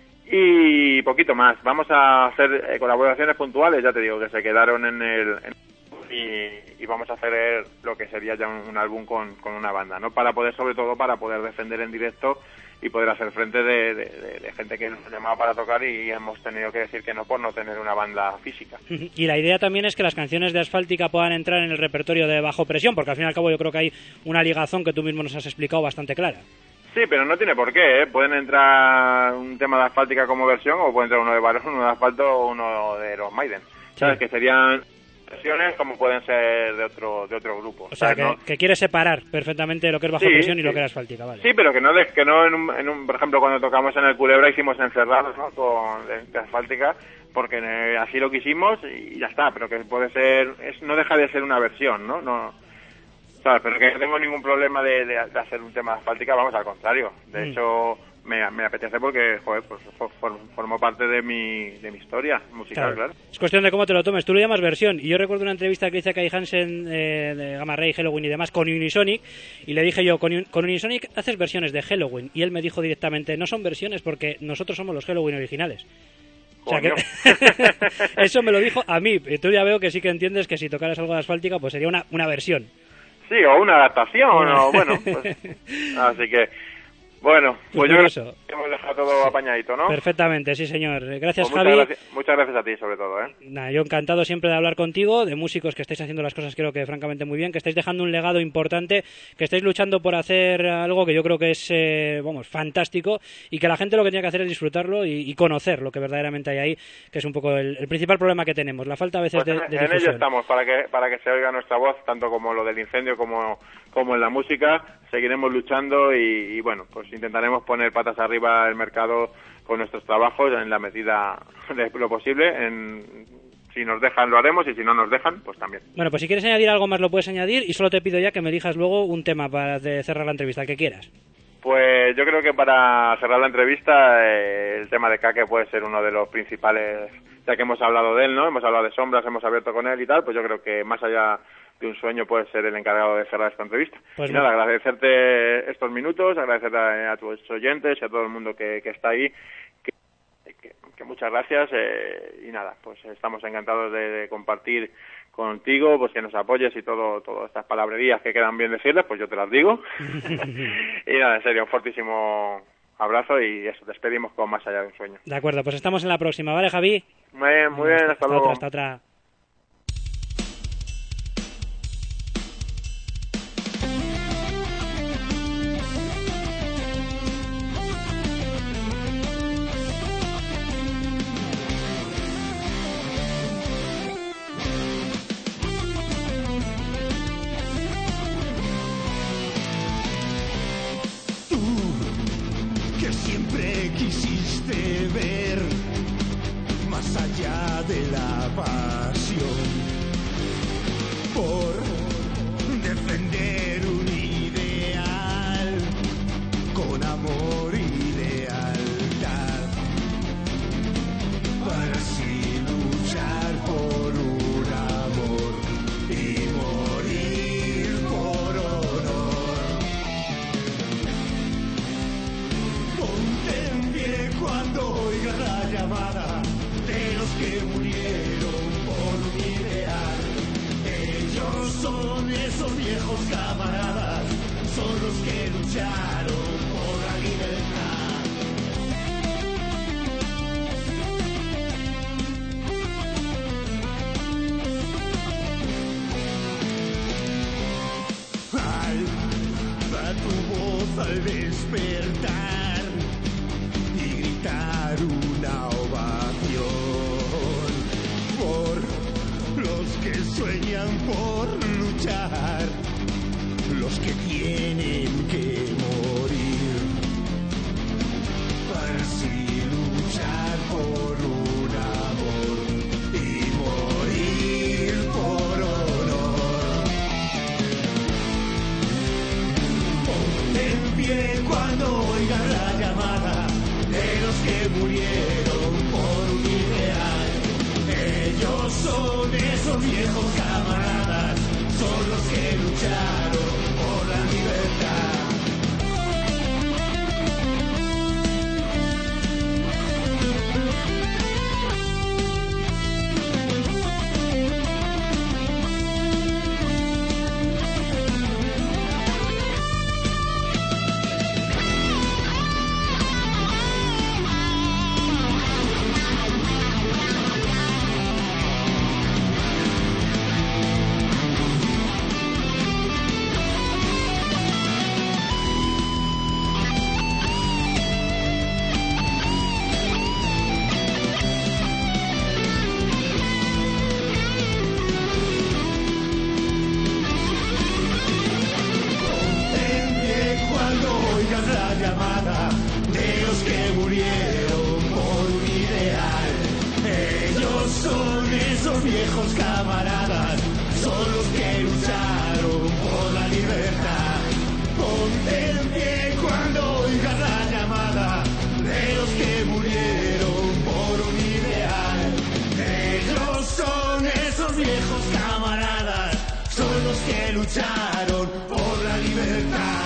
Y poquito más. Vamos a hacer eh, colaboraciones puntuales, ya te digo, que se quedaron en el... En, y, y vamos a hacer lo que sería ya un, un álbum con, con una banda, ¿no? Para poder, sobre todo, para poder defender en directo y poder hacer frente de, de, de, de gente que nos ha llamado para tocar y hemos tenido que decir que no por no tener una banda física. Y la idea también es que las canciones de Asfáltica puedan entrar en el repertorio de Bajo Presión, porque al fin y al cabo yo creo que hay una ligazón que tú mismo nos has explicado bastante clara. Sí, pero no tiene por qué, ¿eh? Pueden entrar un tema de Asfáltica como versión, o puede entrar uno de Barón, uno de Asfalto o uno de los Maiden. ¿Sabes? Sí. Que serían versiones como pueden ser de otro de otro grupo. O sea, que, ¿no? que quiere separar perfectamente lo que es Bajo sí, Presión y sí. lo que era Asfáltica, ¿vale? Sí, pero que no, de, que no en, un, en un, por ejemplo, cuando tocamos en el Culebra hicimos Encerrados, ¿no? Con de, de Asfáltica, porque eh, así lo quisimos y ya está, pero que puede ser, es, no deja de ser una versión, ¿no? No ¿sabes? Pero que no tengo ningún problema de, de, de hacer un tema de Asfáltica, vamos, al contrario. De mm. hecho, me, me apetece porque, joder, pues for, for, formó parte de mi, de mi historia musical, claro. claro. Es cuestión de cómo te lo tomes. Tú lo llamas versión. Y yo recuerdo una entrevista que hice a Kai Hansen eh, de Gamma Ray, Helloween y demás con Unisonic. Y le dije yo, con, con Unisonic haces versiones de Helloween. Y él me dijo directamente, no son versiones porque nosotros somos los Helloween originales. O sea que eso me lo dijo a mí. Y tú ya veo que sí que entiendes que si tocaras algo de Asfáltica, pues sería una, una versión. Sí, o una adaptación, o bueno, pues, así que, bueno, pues, pues yo creo que hemos dejado todo apañadito, ¿no? Perfectamente, sí señor. Gracias, pues Javi. Muchas gracias, muchas gracias a ti, sobre todo, ¿eh? Nah, yo encantado siempre de hablar contigo, de músicos que estáis haciendo las cosas creo que francamente muy bien, que estáis dejando un legado importante, que estáis luchando por hacer algo que yo creo que es, eh, vamos, fantástico, y que la gente lo que tiene que hacer es disfrutarlo y, y conocer lo que verdaderamente hay ahí, que es un poco el, el principal problema que tenemos, la falta a veces pues de, en, de en difusión. ello estamos, para que, para que se oiga nuestra voz, tanto como lo del incendio como, como en la música, seguiremos luchando y, y bueno, pues intentaremos poner patas arriba el mercado con nuestros trabajos en la medida de lo posible. En, si nos dejan lo haremos y si no nos dejan, pues también. Bueno, pues si quieres añadir algo más lo puedes añadir y solo te pido ya que me elijas luego un tema para de cerrar la entrevista, el que quieras. Pues yo creo que para cerrar la entrevista eh, el tema de Kake puede ser uno de los principales, ya que hemos hablado de él, ¿no? Hemos hablado de Sombras, hemos abierto con él y tal, pues yo creo que más allá de un sueño puede ser el encargado de cerrar esta entrevista. Pues y nada, no. agradecerte estos minutos, agradecer a, a tus oyentes y a todo el mundo que, que está ahí, que, que, que muchas gracias eh, y nada, pues estamos encantados de, de compartir contigo, pues que nos apoyes y todo, todas estas palabrerías que quedan bien decirles, pues yo te las digo. Y nada, en serio, un fortísimo abrazo y eso, despedimos con Más allá de un sueño. De acuerdo, pues estamos en la próxima, ¿vale, Javi? Muy bien, muy bien, hasta, hasta luego. Otra, hasta otra. Siempre quisiste ver más allá de la pasión por defender un ideal con amor y lealtad para así luchar por un amor y morir por honor. Ponte en pie cuando oigas la llamada de los que murieron por un ideal. Ellos son esos viejos camaradas, son los que lucharon por la libertad. Alza tu voz al despertar y gritar una ovación por los que sueñan por luchar, los que tienen que morir para así luchar esos viejos camaradas son los que lucharon por la libertad. Viejos camaradas son los que lucharon por la libertad. Ponte en pie cuando oigas la llamada de los que murieron por un ideal. Ellos son esos viejos camaradas, son los que lucharon por la libertad.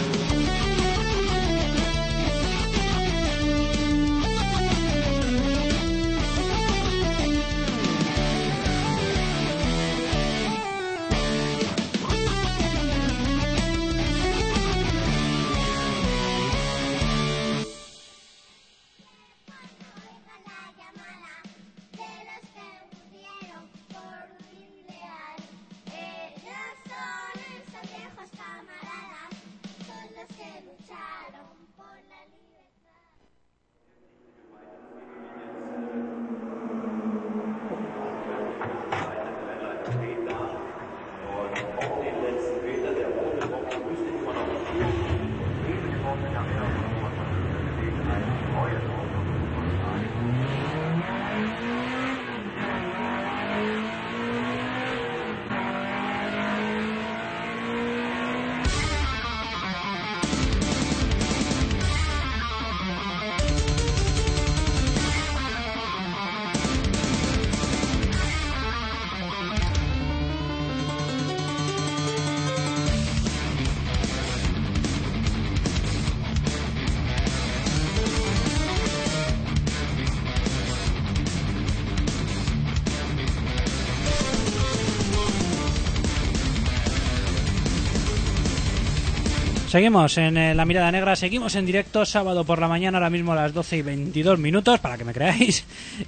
Seguimos en eh, La Mirada Negra, seguimos en directo sábado por la mañana, ahora mismo a las doce y veintidós minutos, para que me creáis,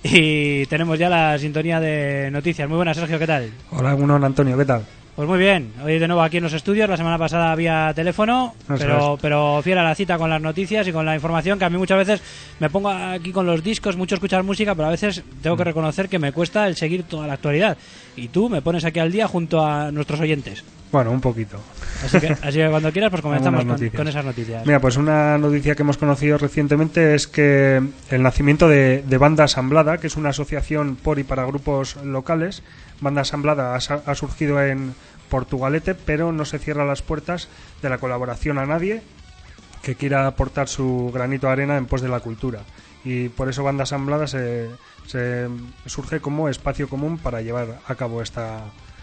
y tenemos ya la sintonía de noticias. Muy buenas, Sergio, ¿qué tal? Hola, bueno, Antonio, ¿qué tal? Pues muy bien, hoy de nuevo aquí en los estudios, la semana pasada había teléfono, Eso pero, es. pero fiel a la cita con las noticias y con la información, que a mí muchas veces me pongo aquí con los discos, mucho escuchar música, pero a veces tengo que reconocer que me cuesta el seguir toda la actualidad. Y tú me pones aquí al día junto a nuestros oyentes. Bueno, un poquito. Así que, así que cuando quieras, pues comenzamos Algunas con, noticias. con esas noticias. Mira, pues una noticia que hemos conocido recientemente es que el nacimiento de, de Banda Asamblada, que es una asociación por y para grupos locales. Banda Asamblada ha, ha surgido en Portugalete, pero no se cierra las puertas de la colaboración a nadie que quiera aportar su granito de arena en pos de la cultura. Y por eso Banda Asamblada se, se surge como espacio común para llevar a cabo esta,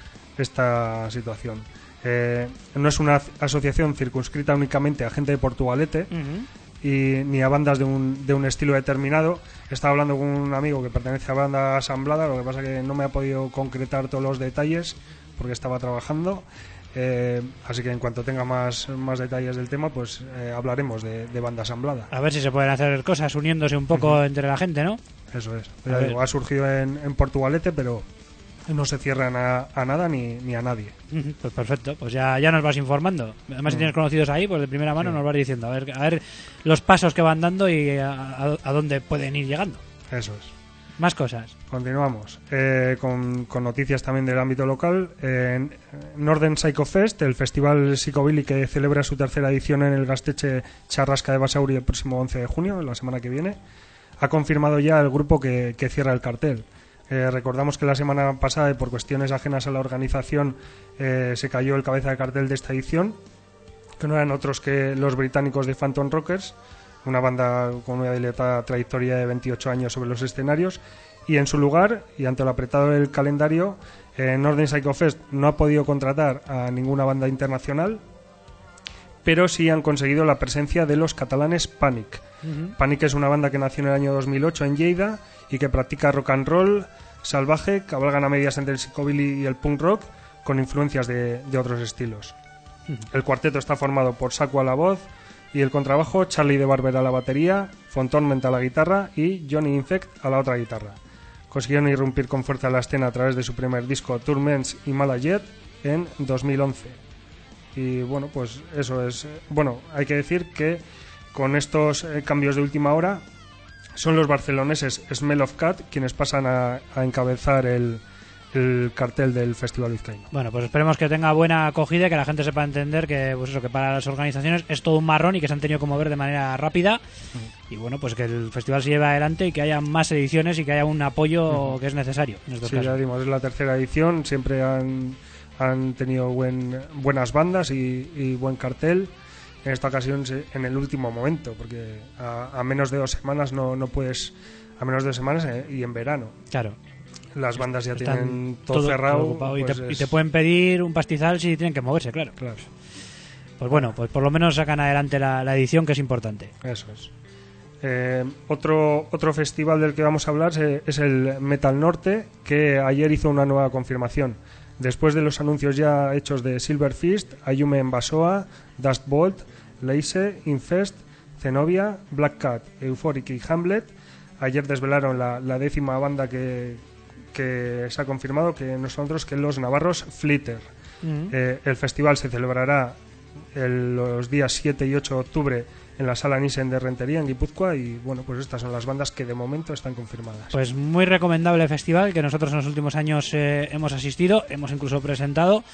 esta situación. Eh, no es una asociación circunscrita únicamente a gente de Portugalete, Uh-huh. y ni a bandas de un, de un estilo determinado. Estaba hablando con un amigo que pertenece a Banda Asamblada, lo que pasa que no me ha podido concretar todos los detalles porque estaba trabajando, eh, así que en cuanto tenga más, más detalles del tema, pues eh, hablaremos de, de Banda Asamblada. A ver si se pueden hacer cosas uniéndose un poco uh-huh. entre la gente, ¿no? Eso es. A Ya ver. digo, ha surgido en, en Portugalete, pero no se cierran a, a nada ni, ni a nadie. Uh-huh. Pues perfecto, pues ya, ya nos vas informando. Además, si tienes conocidos ahí, pues de primera mano Sí. nos vas diciendo, a ver, a ver los pasos que van dando y a, a, a dónde pueden ir llegando. Eso es. Más cosas. Continuamos eh, con, con noticias también del ámbito local. Eh, Northern Psycho Fest, el festival psicobilly que celebra su tercera edición en el Gaztetxe Charrasca de Basauri el próximo once de junio, la semana que viene, ha confirmado ya el grupo que, que cierra el cartel. Eh, recordamos que la semana pasada, y por cuestiones ajenas a la organización, eh, se cayó el cabeza de cartel de esta edición, que no eran otros que los británicos de Phantom Rockers, una banda con una dilatada trayectoria de veintiocho años sobre los escenarios, Y en su lugar, y ante lo apretado del calendario, eh, Northern Psycho Fest no ha podido contratar a ninguna banda internacional, pero sí han conseguido la presencia de los catalanes Panic. Uh-huh. Panic es una banda que nació en el año dos mil ocho en Lleida y que practica rock and roll salvaje, cabalgan a medias entre el psychobilly y el punk rock, con influencias de, de otros estilos. Uh-huh. El cuarteto está formado por Saku a la voz y el contrabajo, Charlie de Barber a la batería, Fontorment a la guitarra y Johnny Infect a la otra guitarra. Consiguieron irrumpir con fuerza en la escena a través de su primer disco Tourments y Malajet en dos mil once. Y bueno, pues eso es. Bueno, hay que decir que con estos eh, cambios de última hora son los barceloneses Smell of Cat quienes pasan a, a encabezar el, el cartel del Festival Vizcaíno. Bueno, pues esperemos que tenga buena acogida y que la gente sepa entender que pues eso, que para las organizaciones es todo un marrón y que se han tenido que mover de manera rápida. Mm. Y bueno, pues que el festival se lleve adelante y que haya más ediciones y que haya un apoyo mm. que es necesario en estos sí, casos. Ya dimos, es la tercera edición, siempre han, han tenido buen, buenas bandas y, y buen cartel. En esta ocasión en el último momento, porque a, a menos de dos semanas no, no puedes, a menos de dos semanas eh, y en verano. Claro. Las bandas ya Están tienen todo, todo cerrado. Todo y, pues te, es... y te pueden pedir un pastizal si tienen que moverse, claro. Claro. Pues bueno, pues por lo menos sacan adelante la, la edición, que es importante. Eso es. Eh, otro, otro festival del que vamos a hablar es, es el Metal Norte, que ayer hizo una nueva confirmación. Después de los anuncios ya hechos de Silver Fist, Ayume en Basoa, Dust Bolt, Leise, Infest, Zenobia, Black Cat, Euphoric y Hamlet, ayer desvelaron la, la décima banda que, que se ha confirmado, que nosotros, que los navarros Flitter. Uh-huh. Eh, el festival se celebrará el, los días siete y ocho de octubre en la Sala Nissen de Rentería, en Guipúzcoa, y bueno, pues estas son las bandas que de momento están confirmadas. Pues muy recomendable el festival, que nosotros en los últimos años eh, hemos asistido, hemos incluso presentado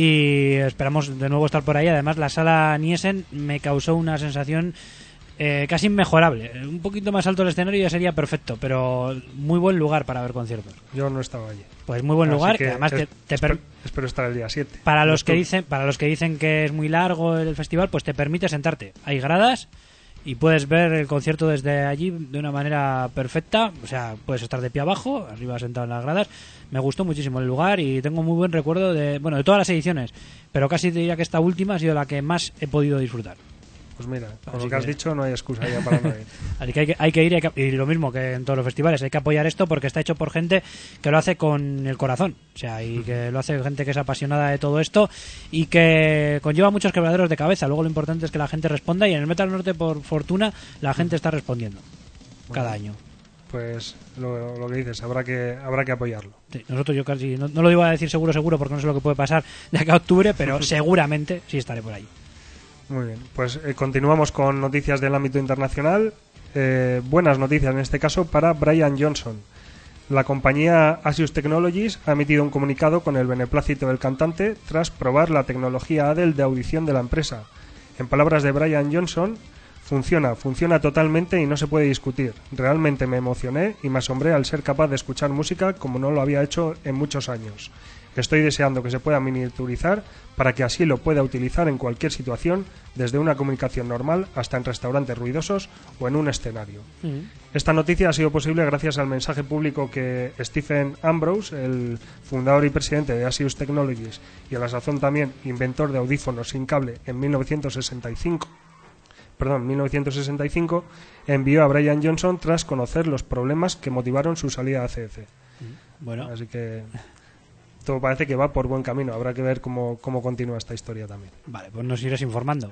y esperamos de nuevo estar por ahí. Además, la Sala Nissen me causó una sensación eh, casi inmejorable. Un poquito más alto el escenario ya sería perfecto, pero muy buen lugar para ver conciertos. Yo no estaba allí. Pues muy buen Así lugar, que, que además es, te, te espero, per... espero estar el día siete. Para los que dicen, para los que dicen que es muy largo el festival, pues te permite sentarte. Hay gradas y puedes ver el concierto desde allí de una manera perfecta. O sea, puedes estar de pie abajo, arriba sentado en las gradas. Me gustó muchísimo el lugar y tengo muy buen recuerdo de, bueno, de todas las ediciones, pero casi diría que esta última ha sido la que más he podido disfrutar. Pues mira, con Así lo que, que has dicho no hay excusa ya para no ir. Así que hay que, hay que ir, hay que, y lo mismo que en todos los festivales, hay que apoyar esto porque está hecho por gente que lo hace con el corazón, o sea, y que lo hace gente que es apasionada de todo esto y que conlleva muchos quebraderos de cabeza. Luego lo importante es que la gente responda, y en el Metal Norte, por fortuna, la gente está respondiendo cada bueno, año. Pues lo, lo que dices, habrá que habrá que apoyarlo. Sí, nosotros yo casi, no, no lo iba a decir seguro seguro porque no sé lo que puede pasar de acá a octubre, pero seguramente sí estaré por ahí. Muy bien, pues eh, continuamos con noticias del ámbito internacional. Eh, buenas noticias en este caso para Brian Johnson. La compañía Asus Technologies ha emitido un comunicado con el beneplácito del cantante tras probar la tecnología A D E L de audición de la empresa. En palabras de Brian Johnson, funciona, funciona totalmente y no se puede discutir. Realmente me emocioné y me asombré al ser capaz de escuchar música como no lo había hecho en muchos años. Estoy deseando que se pueda miniaturizar para que así lo pueda utilizar en cualquier situación, desde una comunicación normal hasta en restaurantes ruidosos o en un escenario. Uh-huh. Esta noticia ha sido posible gracias al mensaje público que Stephen Ambrose, el fundador y presidente de Asus Technologies y a la sazón también inventor de audífonos sin cable en mil novecientos sesenta y cinco, perdón, mil novecientos sesenta y cinco, envió a Brian Johnson tras conocer los problemas que motivaron su salida a C F. Uh-huh. Bueno, así que todo parece que va por buen camino. Habrá que ver cómo, cómo continúa esta historia también. Vale, pues nos irás informando.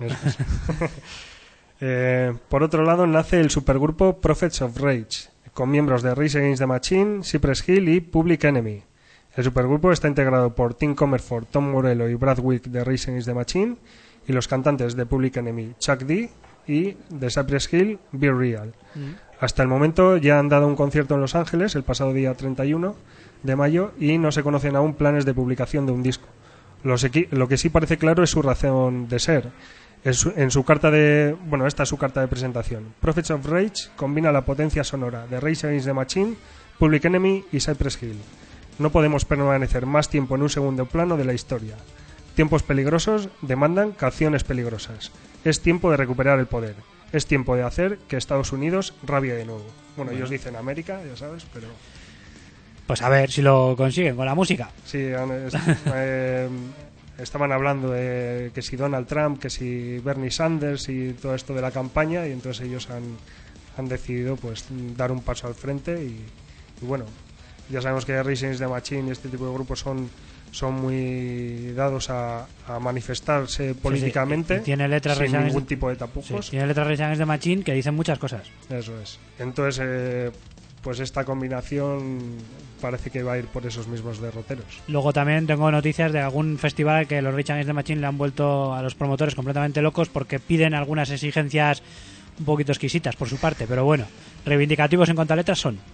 eh, por otro lado, nace el supergrupo Prophets of Rage, con miembros de Rage Against the Machine, Cypress Hill y Public Enemy. El supergrupo está integrado por Tim Comerford, Tom Morello y Brad Wilk de Rage Against the Machine, y los cantantes de Public Enemy, Chuck D, y de Cypress Hill, Be Real. Mm. Hasta el momento ya han dado un concierto en Los Ángeles el pasado día treinta y uno de mayo y no se conocen aún planes de publicación de un disco. Los equi- lo que sí parece claro es su razón de ser. En su, en su carta de... Bueno, esta es su carta de presentación. Prophets of Rage combina la potencia sonora de Rage Against the Machine, Public Enemy y Cypress Hill. No podemos permanecer más tiempo en un segundo plano de la historia. Tiempos peligrosos demandan canciones peligrosas. Es tiempo de recuperar el poder. Es tiempo de hacer que Estados Unidos rabie de nuevo. Bueno, ellos dicen América, ya sabes, pero... Pues a ver si lo consiguen con la música. Sí, han- es- eh, estaban hablando de que si Donald Trump, que si Bernie Sanders y todo esto de la campaña, y entonces ellos han, han decidido pues dar un paso al frente y, y bueno, ya sabemos que Rage Against the Machine y este tipo de grupos son, son muy dados a, a manifestarse políticamente y tiene letras sin Rage Against- ningún tipo de Sí, tapujos. tiene letras Rage Against the Machine que dicen muchas cosas. Eso es. Entonces, eh, pues esta combinación parece que va a ir por esos mismos derroteros. Luego también tengo noticias de algún festival que los Rage Against the Machine le han vuelto a los promotores completamente locos porque piden algunas exigencias un poquito exquisitas por su parte, pero bueno, reivindicativos en cuanto a letras son.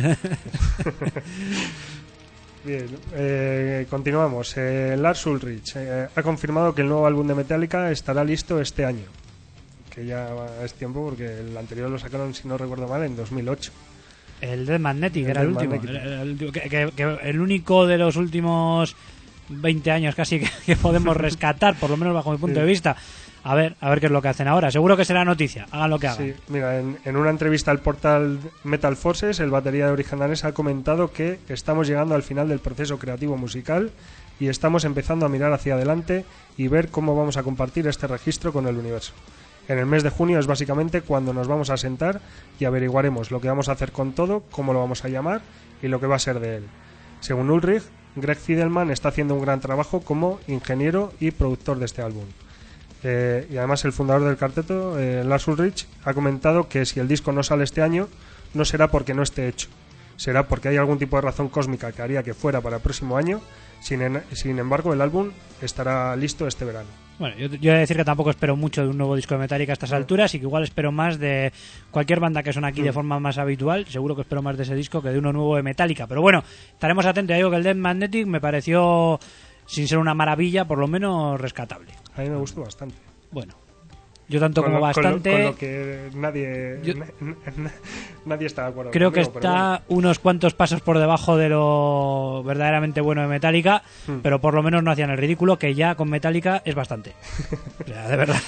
Bien, eh, continuamos. Eh, Lars Ulrich eh, ha confirmado que el nuevo álbum de Metallica estará listo este año. Que ya es tiempo porque el anterior lo sacaron, si no recuerdo mal, en dos mil ocho. El Dead Magnetic El era el Dead último. Magnetic. El, el último, que, que- que el único de los últimos veinte años casi que, que podemos rescatar, por lo menos bajo mi punto Sí. de vista. A ver, a ver qué es lo que hacen ahora. Seguro que será noticia, hagan lo que hagan. Sí, mira, en, en una entrevista al portal Metal Forces, el batería de origen danés ha comentado que estamos llegando al final del proceso creativo musical y estamos empezando a mirar hacia adelante y ver cómo vamos a compartir este registro con el universo. En el mes de junio es básicamente cuando nos vamos a sentar y averiguaremos lo que vamos a hacer con todo, cómo lo vamos a llamar y lo que va a ser de él. Según Ulrich, Greg Fidelman está haciendo un gran trabajo como ingeniero y productor de este álbum. Eh, y además el fundador del cuarteto, eh, Lars Ulrich, ha comentado que si el disco no sale este año, no será porque no esté hecho. Será porque hay algún tipo de razón cósmica que haría que fuera para el próximo año. Sin, en- sin embargo, el álbum estará listo este verano. Bueno, yo, yo he de decir que tampoco espero mucho de un nuevo disco de Metallica a estas alturas y que igual espero más de cualquier banda que suena aquí de forma más habitual. Seguro que espero más de ese disco que de uno nuevo de Metallica. Pero bueno, estaremos atentos. Ya digo que el Dead Magnetic me pareció, sin ser una maravilla, por lo menos rescatable. A mí me gustó bastante. Bueno, yo tanto Con como lo, con lo- bastante... con lo que nadie, Yo- na- na- nadie está de acuerdo Creo que conmigo, pero está unos cuantos pasos por debajo de lo verdaderamente bueno de Metallica, Hmm. pero por lo menos no hacían el ridículo, que ya con Metallica es bastante. O sea, de verdad.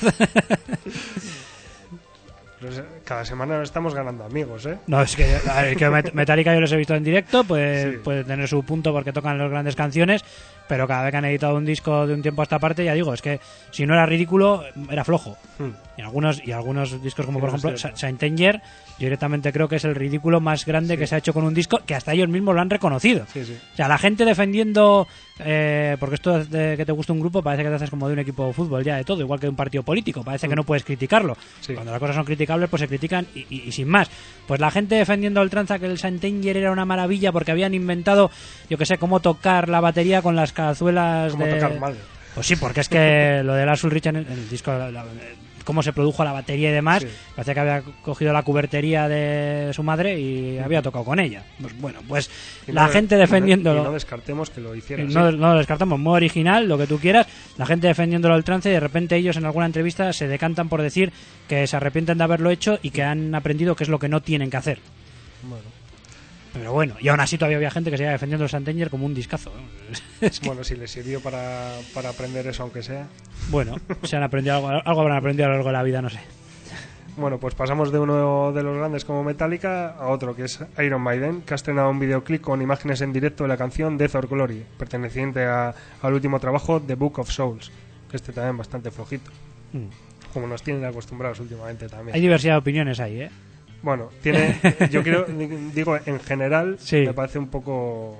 Pero es- cada semana estamos ganando amigos, ¿eh? No, es que, a ver, que Met- Metallica yo los he visto en directo, pues Sí. puede tener su punto porque tocan las grandes canciones, pero cada vez que han editado un disco de un tiempo a esta parte, ya digo, es que si no era ridículo, era flojo. Hmm. Y algunos, y algunos discos como Sí, por no ejemplo es cierto. Sa- Saint Anger, yo directamente creo que es el ridículo más grande Sí. que se ha hecho con un disco, que hasta ellos mismos lo han reconocido. Sí, sí. O sea, la gente defendiendo, eh, porque esto de que te gusta un grupo parece que te haces como de un equipo de fútbol ya de todo, igual que de un partido político, parece que no puedes criticarlo. Sí. Cuando las cosas son criticables, pues se critican y, y- y sin más. Pues la gente defendiendo al tranza que el Saint Anger era una maravilla porque habían inventado, yo que sé, cómo tocar la batería con las cazuelas Como de... tocar mal. Pues sí, porque es que lo de Lars Ulrich en el, en el disco, la- la- cómo se produjo la batería y demás, Sí. parecía que había cogido la cubertería de su madre y había tocado con ella. Pues bueno, pues Y la no- gente y no- defendiéndolo... Y no descartemos que lo hicieran. No, sí. no lo descartamos, muy original, lo que tú quieras. La gente defendiéndolo al trance y de repente ellos en alguna entrevista se decantan por decir que se arrepienten de haberlo hecho y que han aprendido qué es lo que no tienen que hacer. Bueno, Pero bueno, y aún así todavía había gente que seguía defendiendo el Santander como un discazo. Es que, bueno, si les sirvió para, para aprender eso, aunque sea. bueno, se han aprendido algo, algo habrán aprendido a lo largo de la vida, no sé. Bueno, pues pasamos de uno de los grandes como Metallica a otro, que es Iron Maiden, que ha estrenado un videoclip con imágenes en directo de la canción Death or Glory, perteneciente a- al último trabajo The Book of Souls, que este también bastante flojito, Mm. como nos tienen acostumbrados últimamente también. Hay diversidad de opiniones ahí, ¿eh? Bueno, tiene, yo quiero, digo, en general, Sí. me parece un poco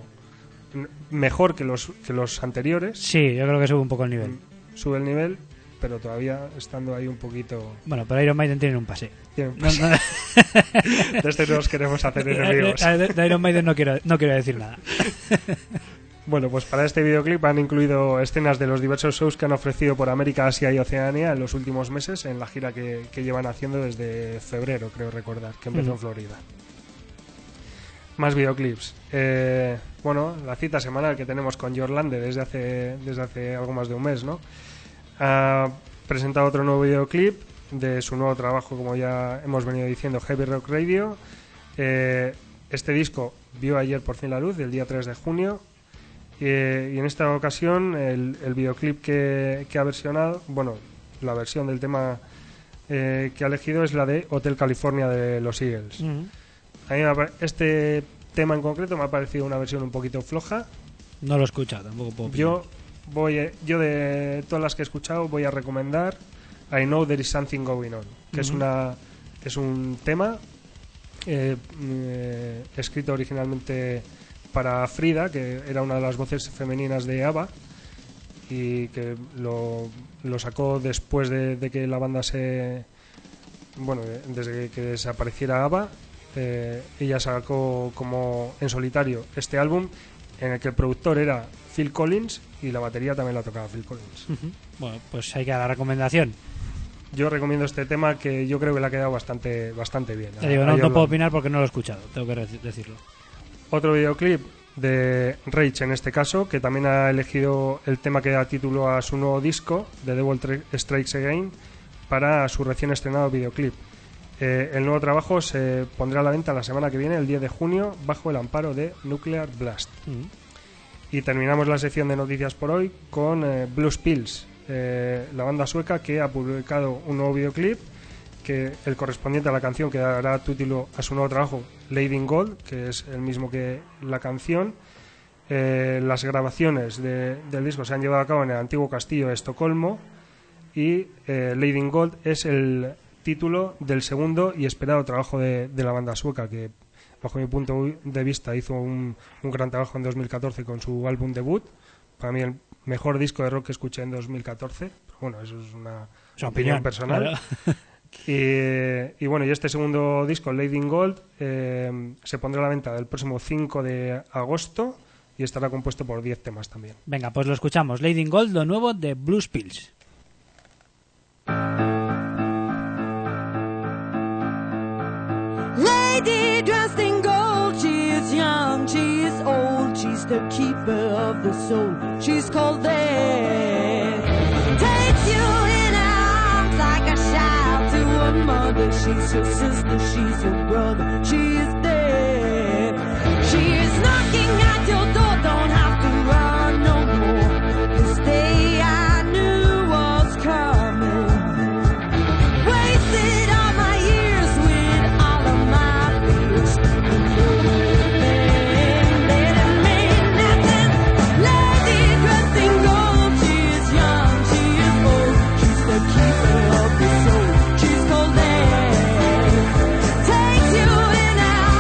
mejor que los, que los anteriores, Sí, yo creo que sube un poco el nivel. sube el nivel, pero todavía estando ahí un poquito... Bueno, pero Iron Maiden tiene un pase. tiene- No, no- de este nos queremos hacer enemigos. de, de Iron Maiden no quiero, no quiero decir nada. Bueno, pues para este videoclip han incluido escenas de los diversos shows que han ofrecido por América, Asia y Oceanía en los últimos meses en la gira que, que llevan haciendo desde febrero, creo recordar, que empezó Ujú. en Florida. Más videoclips. Eh, bueno, la cita semanal que tenemos con Jorlande desde hace, desde hace algo más de un mes, ¿no? Ha presentado otro nuevo videoclip de su nuevo trabajo, como ya hemos venido diciendo, Heavy Rock Radio. Eh, este disco vio ayer por fin la luz, el día tres de junio. Eh, y en esta ocasión el, el videoclip que, que ha versionado, bueno, la versión del tema eh, que ha elegido es la de Hotel California de los Eagles. Mm. A mí me ha, este tema en concreto me ha parecido una versión un poquito floja. No lo he escuchado, tampoco puedo opinar. Yo voy, yo de todas las que he escuchado voy a recomendar I Know There Is Something Going On, que uh-huh. es una es un tema eh, eh, escrito originalmente para Frida, que era una de las voces femeninas de ABBA, y que lo, lo sacó después de, de que la banda se bueno desde que desapareciera ABBA. Eh, ella sacó como en solitario este álbum en el que el productor era Phil Collins y la batería también la tocaba Phil Collins. Uh-huh. Bueno, pues hay que dar la recomendación. Yo recomiendo este tema, que yo creo que le ha quedado bastante bastante bien. Te digo, no, no puedo opinar porque no lo he escuchado, tengo que decirlo. Otro videoclip de Rage, en este caso, que también ha elegido el tema que da título a su nuevo disco, The Devil Strikes Again, para su recién estrenado videoclip. Eh, el nuevo trabajo se pondrá a la venta la semana que viene, el diez de junio, bajo el amparo de Nuclear Blast. Mm. Y terminamos la sección de noticias por hoy con eh, Blues Pills, eh, la banda sueca que ha publicado un nuevo videoclip, que el correspondiente a la canción que dará título a su nuevo trabajo, Lady in Gold, que es el mismo que la canción. Eh, las grabaciones de, del disco se han llevado a cabo en el antiguo castillo de Estocolmo, y eh, Lady in Gold es el título del segundo y esperado trabajo de, de la banda sueca, que bajo mi punto de vista hizo un, un gran trabajo en dos mil catorce con su álbum debut. Para mí el mejor disco de rock que escuché en dos mil catorce, pero bueno, eso es una su opinión, opinión personal. Claro. y, y bueno, y este segundo disco, Lady in Gold, eh, se pondrá a la venta el próximo cinco de agosto y estará compuesto por diez temas también. Venga, pues lo escuchamos. Lady in Gold, lo nuevo de Blues Pills. Lady dressed in gold, she is young, she is old, she's the keeper of the soul, she's called there. Takes you in her arms like a child to her mother, she's your sister, she's your brother, she is there. She is knocking at your door, don't have to run no more, this day I knew was coming. Wasted all my years with all of my fears, and everything that it mean nothing. Lady dressed in gold, she is young, she is old, she's the keeper of the soul, she's called there. Takes you in her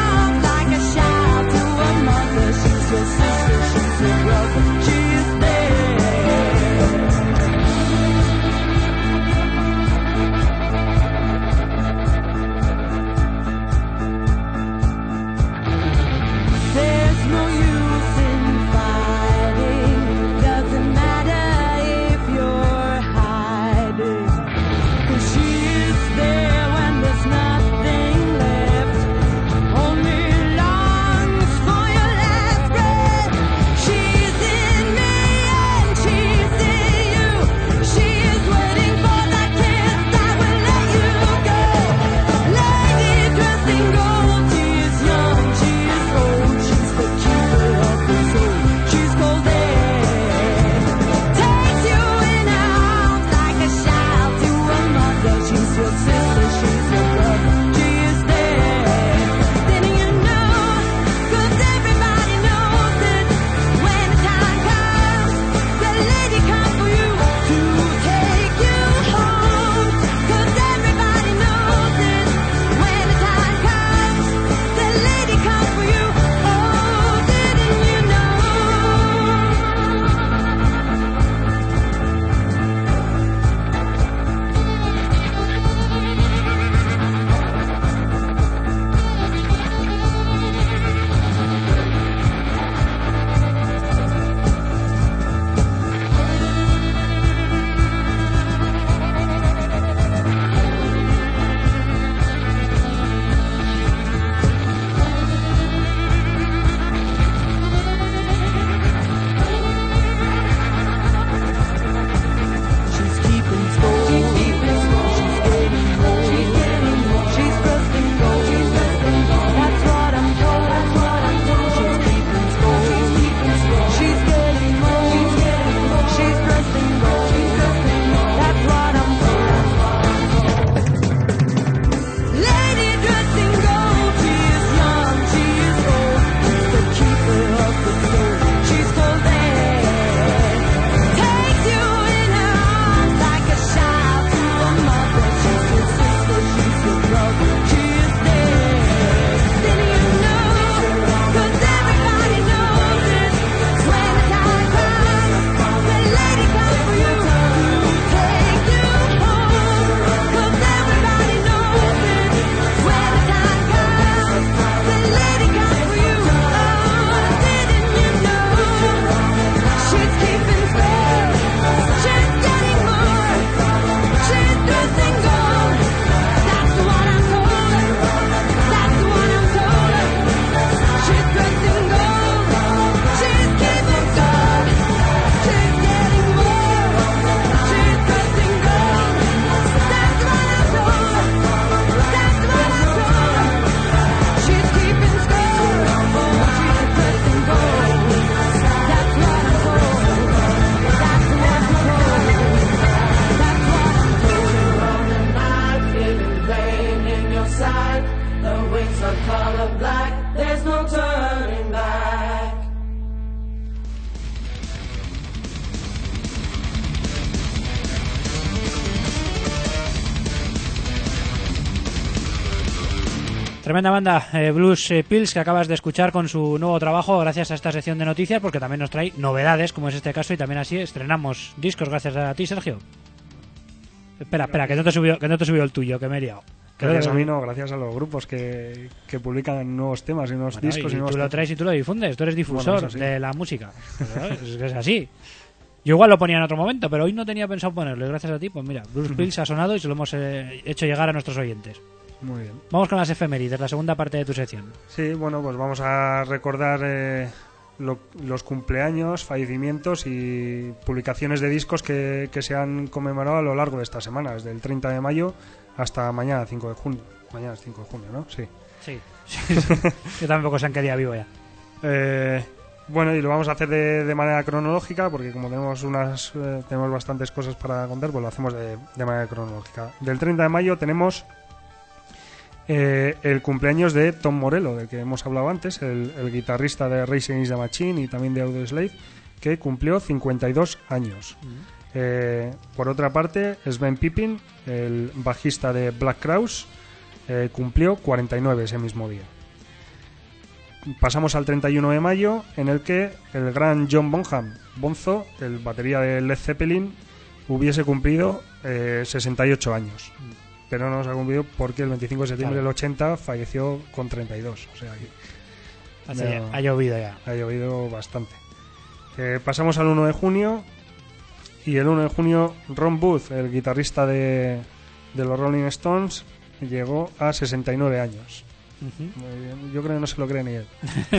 Tremenda banda, eh, Blues eh, Pills, que acabas de escuchar con su nuevo trabajo gracias a esta sección de noticias, porque también nos trae novedades, como es este caso, y también así estrenamos discos gracias a ti, Sergio. Espera, espera, que no te subió, que no te subió el tuyo, que me he liado. Gracias a mí no, gracias a los grupos que, que publican nuevos temas y nuevos Bueno, discos. y Y nuevos tú lo temas. traes y tú lo difundes, tú eres difusor Bueno, eso sí. de la música. Pero, es, que es así. Yo igual lo ponía en otro momento, pero hoy no tenía pensado ponerlo, y gracias a ti, pues mira, Blues Pills ha sonado y se lo hemos eh, hecho llegar a nuestros oyentes. Muy bien. Vamos con las efemérides, la segunda parte de tu sección. Sí, bueno, pues vamos a recordar eh, lo- los cumpleaños, fallecimientos y publicaciones de discos que, que se han conmemorado a lo largo de esta semana, desde el treinta de mayo hasta mañana, cinco de junio. Mañana es cinco de junio, ¿no? Sí. Sí. Yo tampoco sé en qué día vivo ya. Eh, bueno, y lo vamos a hacer de, de manera cronológica, porque como tenemos unas eh, tenemos bastantes cosas para contar, pues lo hacemos de, de manera cronológica. Del treinta de mayo tenemos eh, el cumpleaños de Tom Morello, del que hemos hablado antes, el, el guitarrista de Rage Against the Machine y también de Audioslave, que cumplió cincuenta y dos años. Eh, por otra parte, Sven Pippin, el bajista de Black Crowes, eh, cumplió cuarenta y nueve ese mismo día. Pasamos al treinta y uno de mayo, en el que el gran John Bonham, Bonzo, el batería de Led Zeppelin, hubiese cumplido eh, sesenta y ocho años. Pero no nos ha cumplido porque el veinticinco de septiembre Claro. del ochenta falleció con treinta y dos. O sea que Hace- no, Ha llovido ya. ha llovido bastante. Eh, pasamos al uno de junio. Y el uno de junio, Ron Booth, el guitarrista de, de los Rolling Stones, llegó a sesenta y nueve años. Ujú. Muy bien, yo creo que no se lo cree ni él.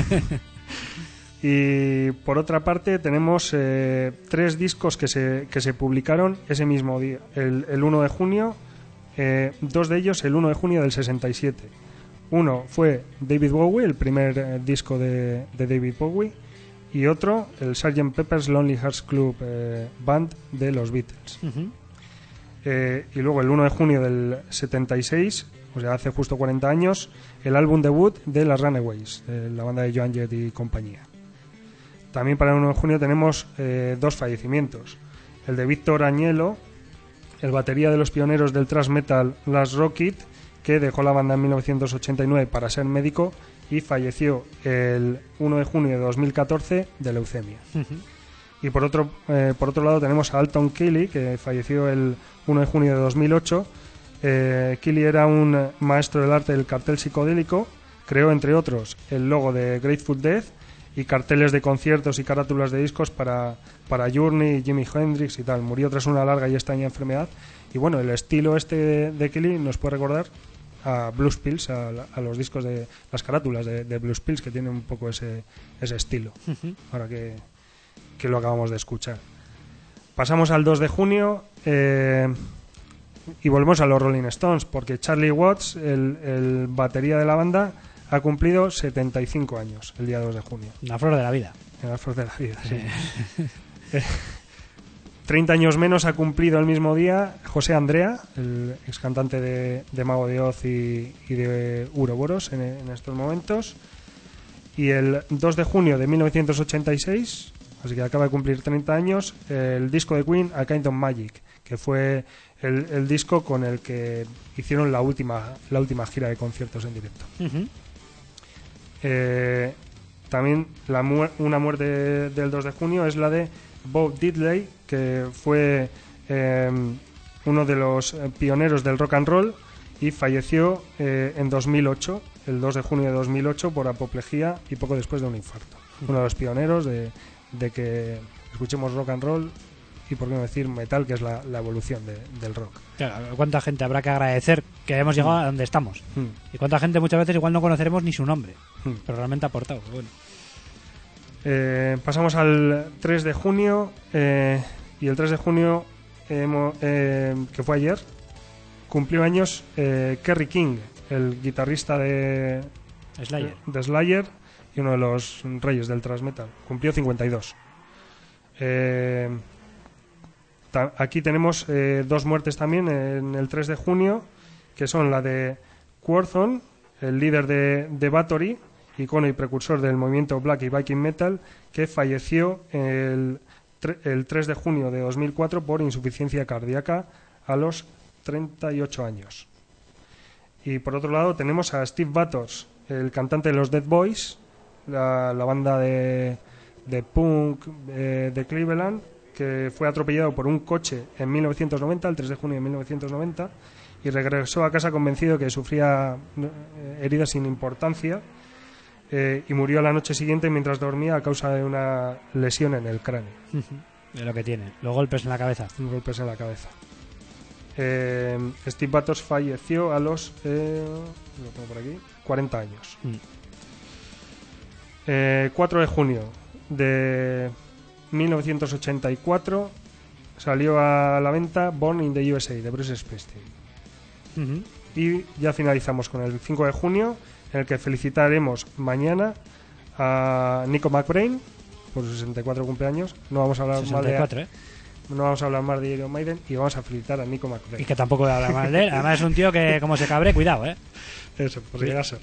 Y por otra parte tenemos eh, tres discos que se, que se publicaron ese mismo día, el, el uno de junio, eh, dos de ellos el uno de junio del sesenta y siete. Uno fue David Bowie, el primer eh, disco de, de David Bowie, y otro el sergeant Pepper's Lonely Hearts Club eh, Band de los Beatles. Ujú. Eh, y luego el uno de junio del setenta y seis, o sea, hace justo cuarenta años, el álbum debut de las Runaways, de la banda de Joan Jett y compañía. También para el uno de junio tenemos eh, dos fallecimientos. El de Víctor Añelo, el batería de los pioneros del thrash metal Last Rocket, que dejó la banda en mil novecientos ochenta y nueve para ser médico y falleció el uno de junio de dos mil catorce de leucemia. Ujú. Y por otro, eh, por otro lado tenemos a Alton Kelly, que falleció el uno de junio de dos mil ocho. Eh, Kelly era un maestro del arte del cartel psicodélico, creó entre otros el logo de Grateful Dead y carteles de conciertos y carátulas de discos para, para Journey, Jimi Hendrix y tal. Murió tras una larga y extraña enfermedad. Y bueno, el estilo este de, de Kelly nos puede recordar a Blues Pills, a, a los discos de las carátulas de, de Blues Pills, que tienen un poco ese, ese estilo. Ujú. Ahora que, que lo acabamos de escuchar. Pasamos al dos de junio eh, y volvemos a los Rolling Stones, porque Charlie Watts, el, el batería de la banda, ha cumplido setenta y cinco años el día dos de junio. Una flor de la vida. En la flor de la vida, sí. Eh, treinta años menos ha cumplido el mismo día José Andrea, el ex cantante de, de Mago de Oz y, y de Uroboros en, en estos momentos. Y el dos de junio de mil novecientos ochenta y seis, así que acaba de cumplir treinta años, el disco de Queen, A Kind of Magic, que fue el, el disco con el que hicieron la última, la última gira de conciertos en directo. Ujú. Eh, también la mu- una muerte del dos de junio es la de Bob Diddley, que fue eh, uno de los eh, pioneros del rock and roll y falleció eh, en dos mil ocho, el dos de junio de dos mil ocho, por apoplejía y poco después de un infarto. Uno de los pioneros de, de que escuchemos rock and roll y, por qué no decir, metal, que es la, la evolución de- del rock. Claro, ¿cuánta gente habrá que agradecer que hayamos llegado a donde estamos? Mm. Y cuánta gente muchas veces igual no conoceremos ni su nombre, Mm. pero realmente ha aportado. Bueno. Eh, pasamos al tres de junio eh, y el tres de junio, hemo- eh, que fue ayer, cumplió años eh, Kerry King, el guitarrista de, Slayer. de Slayer y uno de los reyes del thrash metal. Cumplió cincuenta y dos. Eh, ta- aquí tenemos eh, dos muertes también en el tres de junio, que son la de Quorthon, el líder de, de Bathory, icono y precursor del movimiento Black y Viking Metal, que falleció el, tre- el tres de junio de dos mil cuatro por insuficiencia cardíaca a los treinta y ocho años. y por otro lado tenemos a Steve Vatos, el cantante de los Dead Boys, la, la banda de, de punk eh, de Cleveland, que fue atropellado por un coche en mil novecientos noventa, el tres de junio de mil novecientos noventa, y regresó a casa convencido de que sufría eh, heridas sin importancia, eh, y murió la noche siguiente mientras dormía a causa de una lesión en el cráneo. De lo que tiene, los golpes en la cabeza. Los golpes en la cabeza. Eh, Steve Vatos falleció a los eh, lo tengo por aquí, cuarenta años. Mm. Eh, cuatro de junio de mil novecientos ochenta y cuatro salió a la venta Born in the U S A de Bruce Springsteen. Uh-huh. Y ya finalizamos con el cinco de junio, en el que felicitaremos mañana a Nico McBrain por sus sesenta y cuatro cumpleaños. No vamos a hablar sesenta y cuatro, más de, ¿eh? no vamos a hablar más de Iron Maiden y vamos a felicitar a Nico McBrain. Y que tampoco voy a hablar mal de él. Además es un tío que, como se cabre, cuidado, ¿eh? Eso, por si acaso.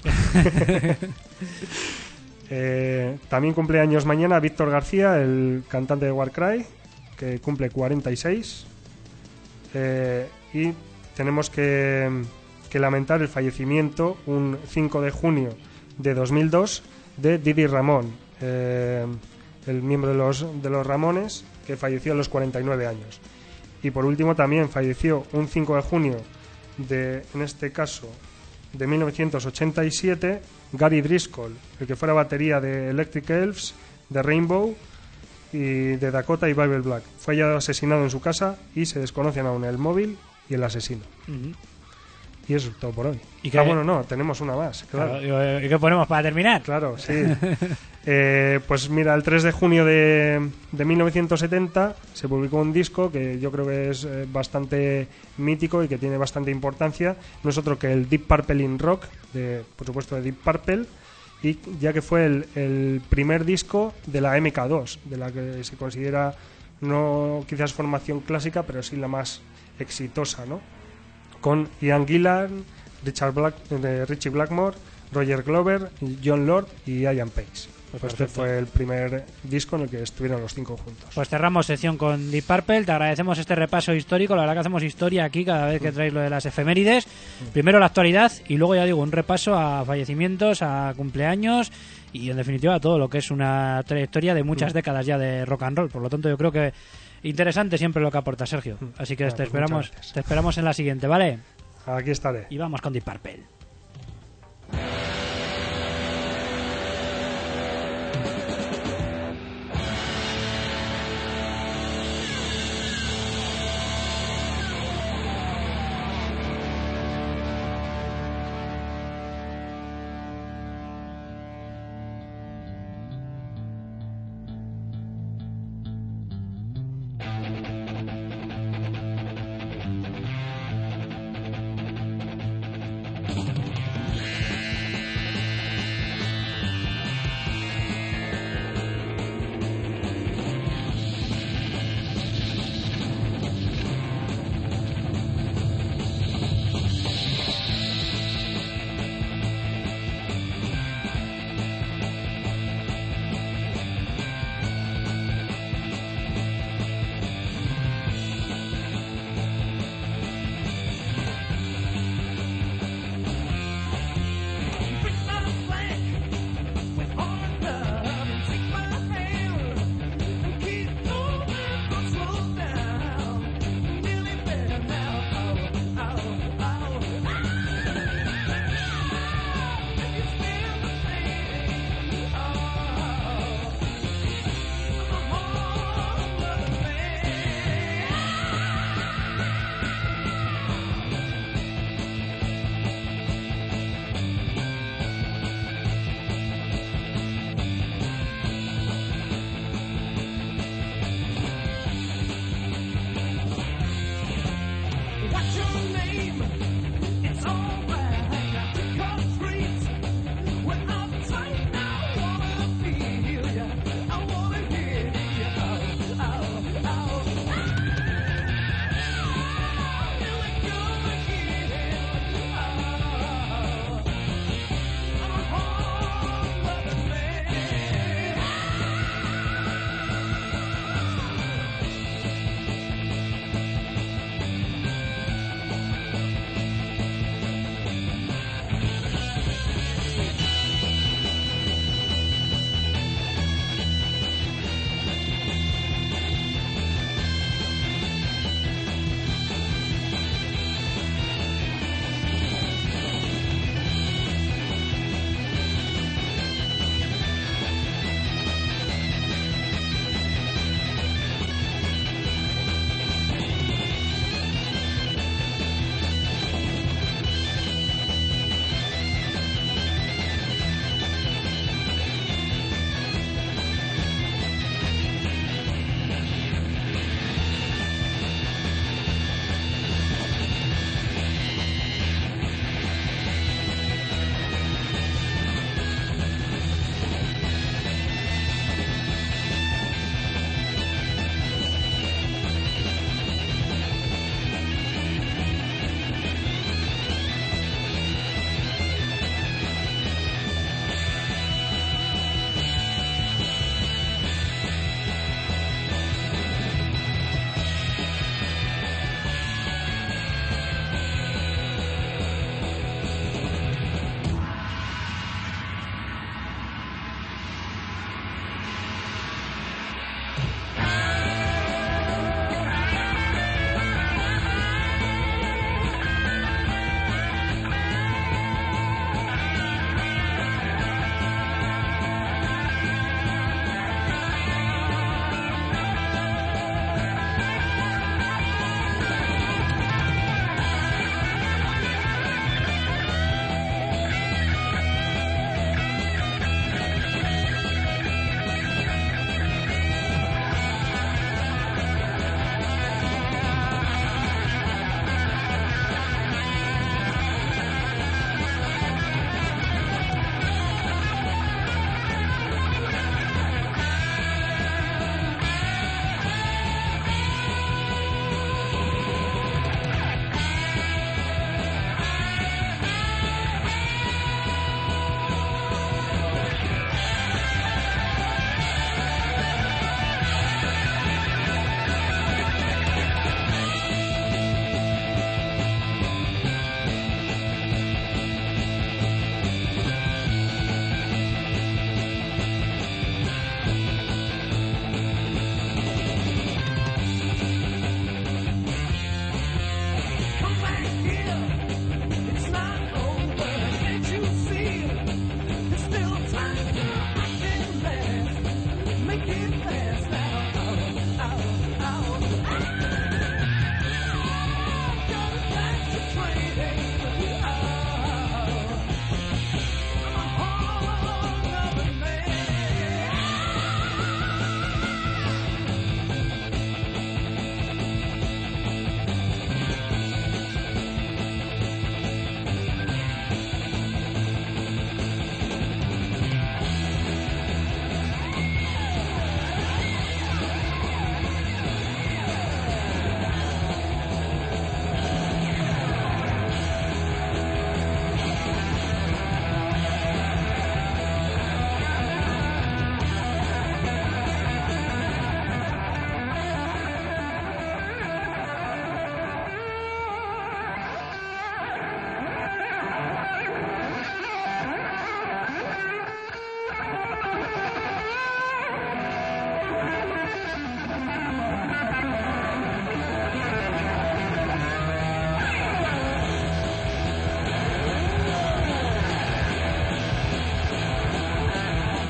eh, también cumple años mañana Víctor García, el cantante de Warcry, que cumple cuarenta y seis. Eh, y tenemos que, que lamentar el fallecimiento un cinco de junio de dos mil dos de Didi Ramón, eh, el miembro de los, de los Ramones, que falleció a los cuarenta y nueve años. Y por último también falleció un cinco de junio de, en este caso, de mil novecientos ochenta y siete, Gary Driscoll, el que fuera batería de Electric Elves, de Rainbow y de Dakota y Bible Black. Fue hallado asesinado en su casa y se desconocen aún el móvil y el asesino. Uh-huh. Y eso es todo por hoy. ¿Y qué? Ah, bueno, no, tenemos una más, claro. Claro, ¿y qué ponemos para terminar? Claro, sí. eh, pues mira, el tres de junio de, de mil novecientos setenta se publicó un disco que yo creo que es eh, bastante mítico y que tiene bastante importancia. No es otro que el Deep Purple in Rock, de, por supuesto de Deep Purple, y ya que fue el, el primer disco de la M K dos, de la que se considera no quizás formación clásica, pero sí la más exitosa, ¿no? Con Ian Gillan, Richard Black, eh, Richie Blackmore, Roger Glover, John Lord y Ian Pace. Pues este fue el primer disco en el que estuvieron los cinco juntos. Pues cerramos sección con Deep Purple. Te agradecemos este repaso histórico. La verdad que hacemos historia aquí cada vez que traes lo de las efemérides. Primero la actualidad y luego, ya digo, un repaso a fallecimientos, a cumpleaños y en definitiva a todo lo que es una trayectoria de muchas décadas ya de rock and roll. Por lo tanto, yo creo que interesante siempre lo que aporta Sergio. Así que Claro, te esperamos, pues te esperamos en la siguiente, ¿vale? Aquí estaré. Y vamos con Deep Purple.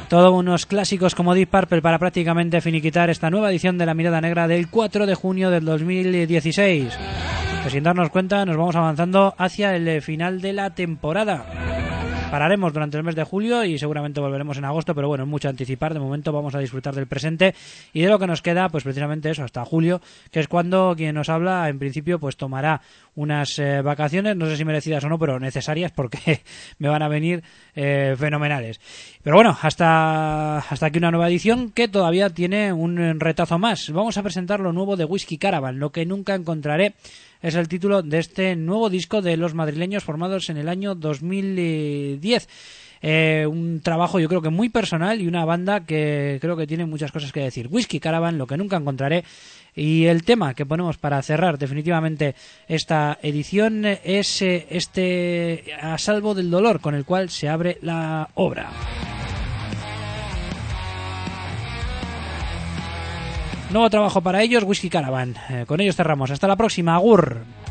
Todos unos clásicos como Deep Purple para prácticamente finiquitar esta nueva edición de La Mirada Negra del cuatro de junio del dos mil dieciséis. Que sin darnos cuenta nos vamos avanzando hacia el final de la temporada. Pararemos durante el mes de julio y seguramente volveremos en agosto, pero bueno, es mucho anticipar. De momento vamos a disfrutar del presente y de lo que nos queda, pues precisamente eso, hasta julio, que es cuando quien nos habla, en principio, pues tomará unas eh, vacaciones, no sé si merecidas o no, pero necesarias, porque me van a venir eh, fenomenales. Pero bueno, hasta, hasta aquí una nueva edición que todavía tiene un retazo más. Vamos a presentar lo nuevo de Whiskey Caravan, Lo que nunca encontraré. Es el título de este nuevo disco de los madrileños formados en el año dos mil diez. Eh, un trabajo yo creo que muy personal y una banda que creo que tiene muchas cosas que decir. Whiskey Caravan, Lo que nunca encontraré. Y el tema que ponemos para cerrar definitivamente esta edición es este A salvo del dolor, con el cual se abre la obra. Nuevo trabajo para ellos, Whiskey Caravan. Eh, con ellos cerramos. Hasta la próxima. Agur.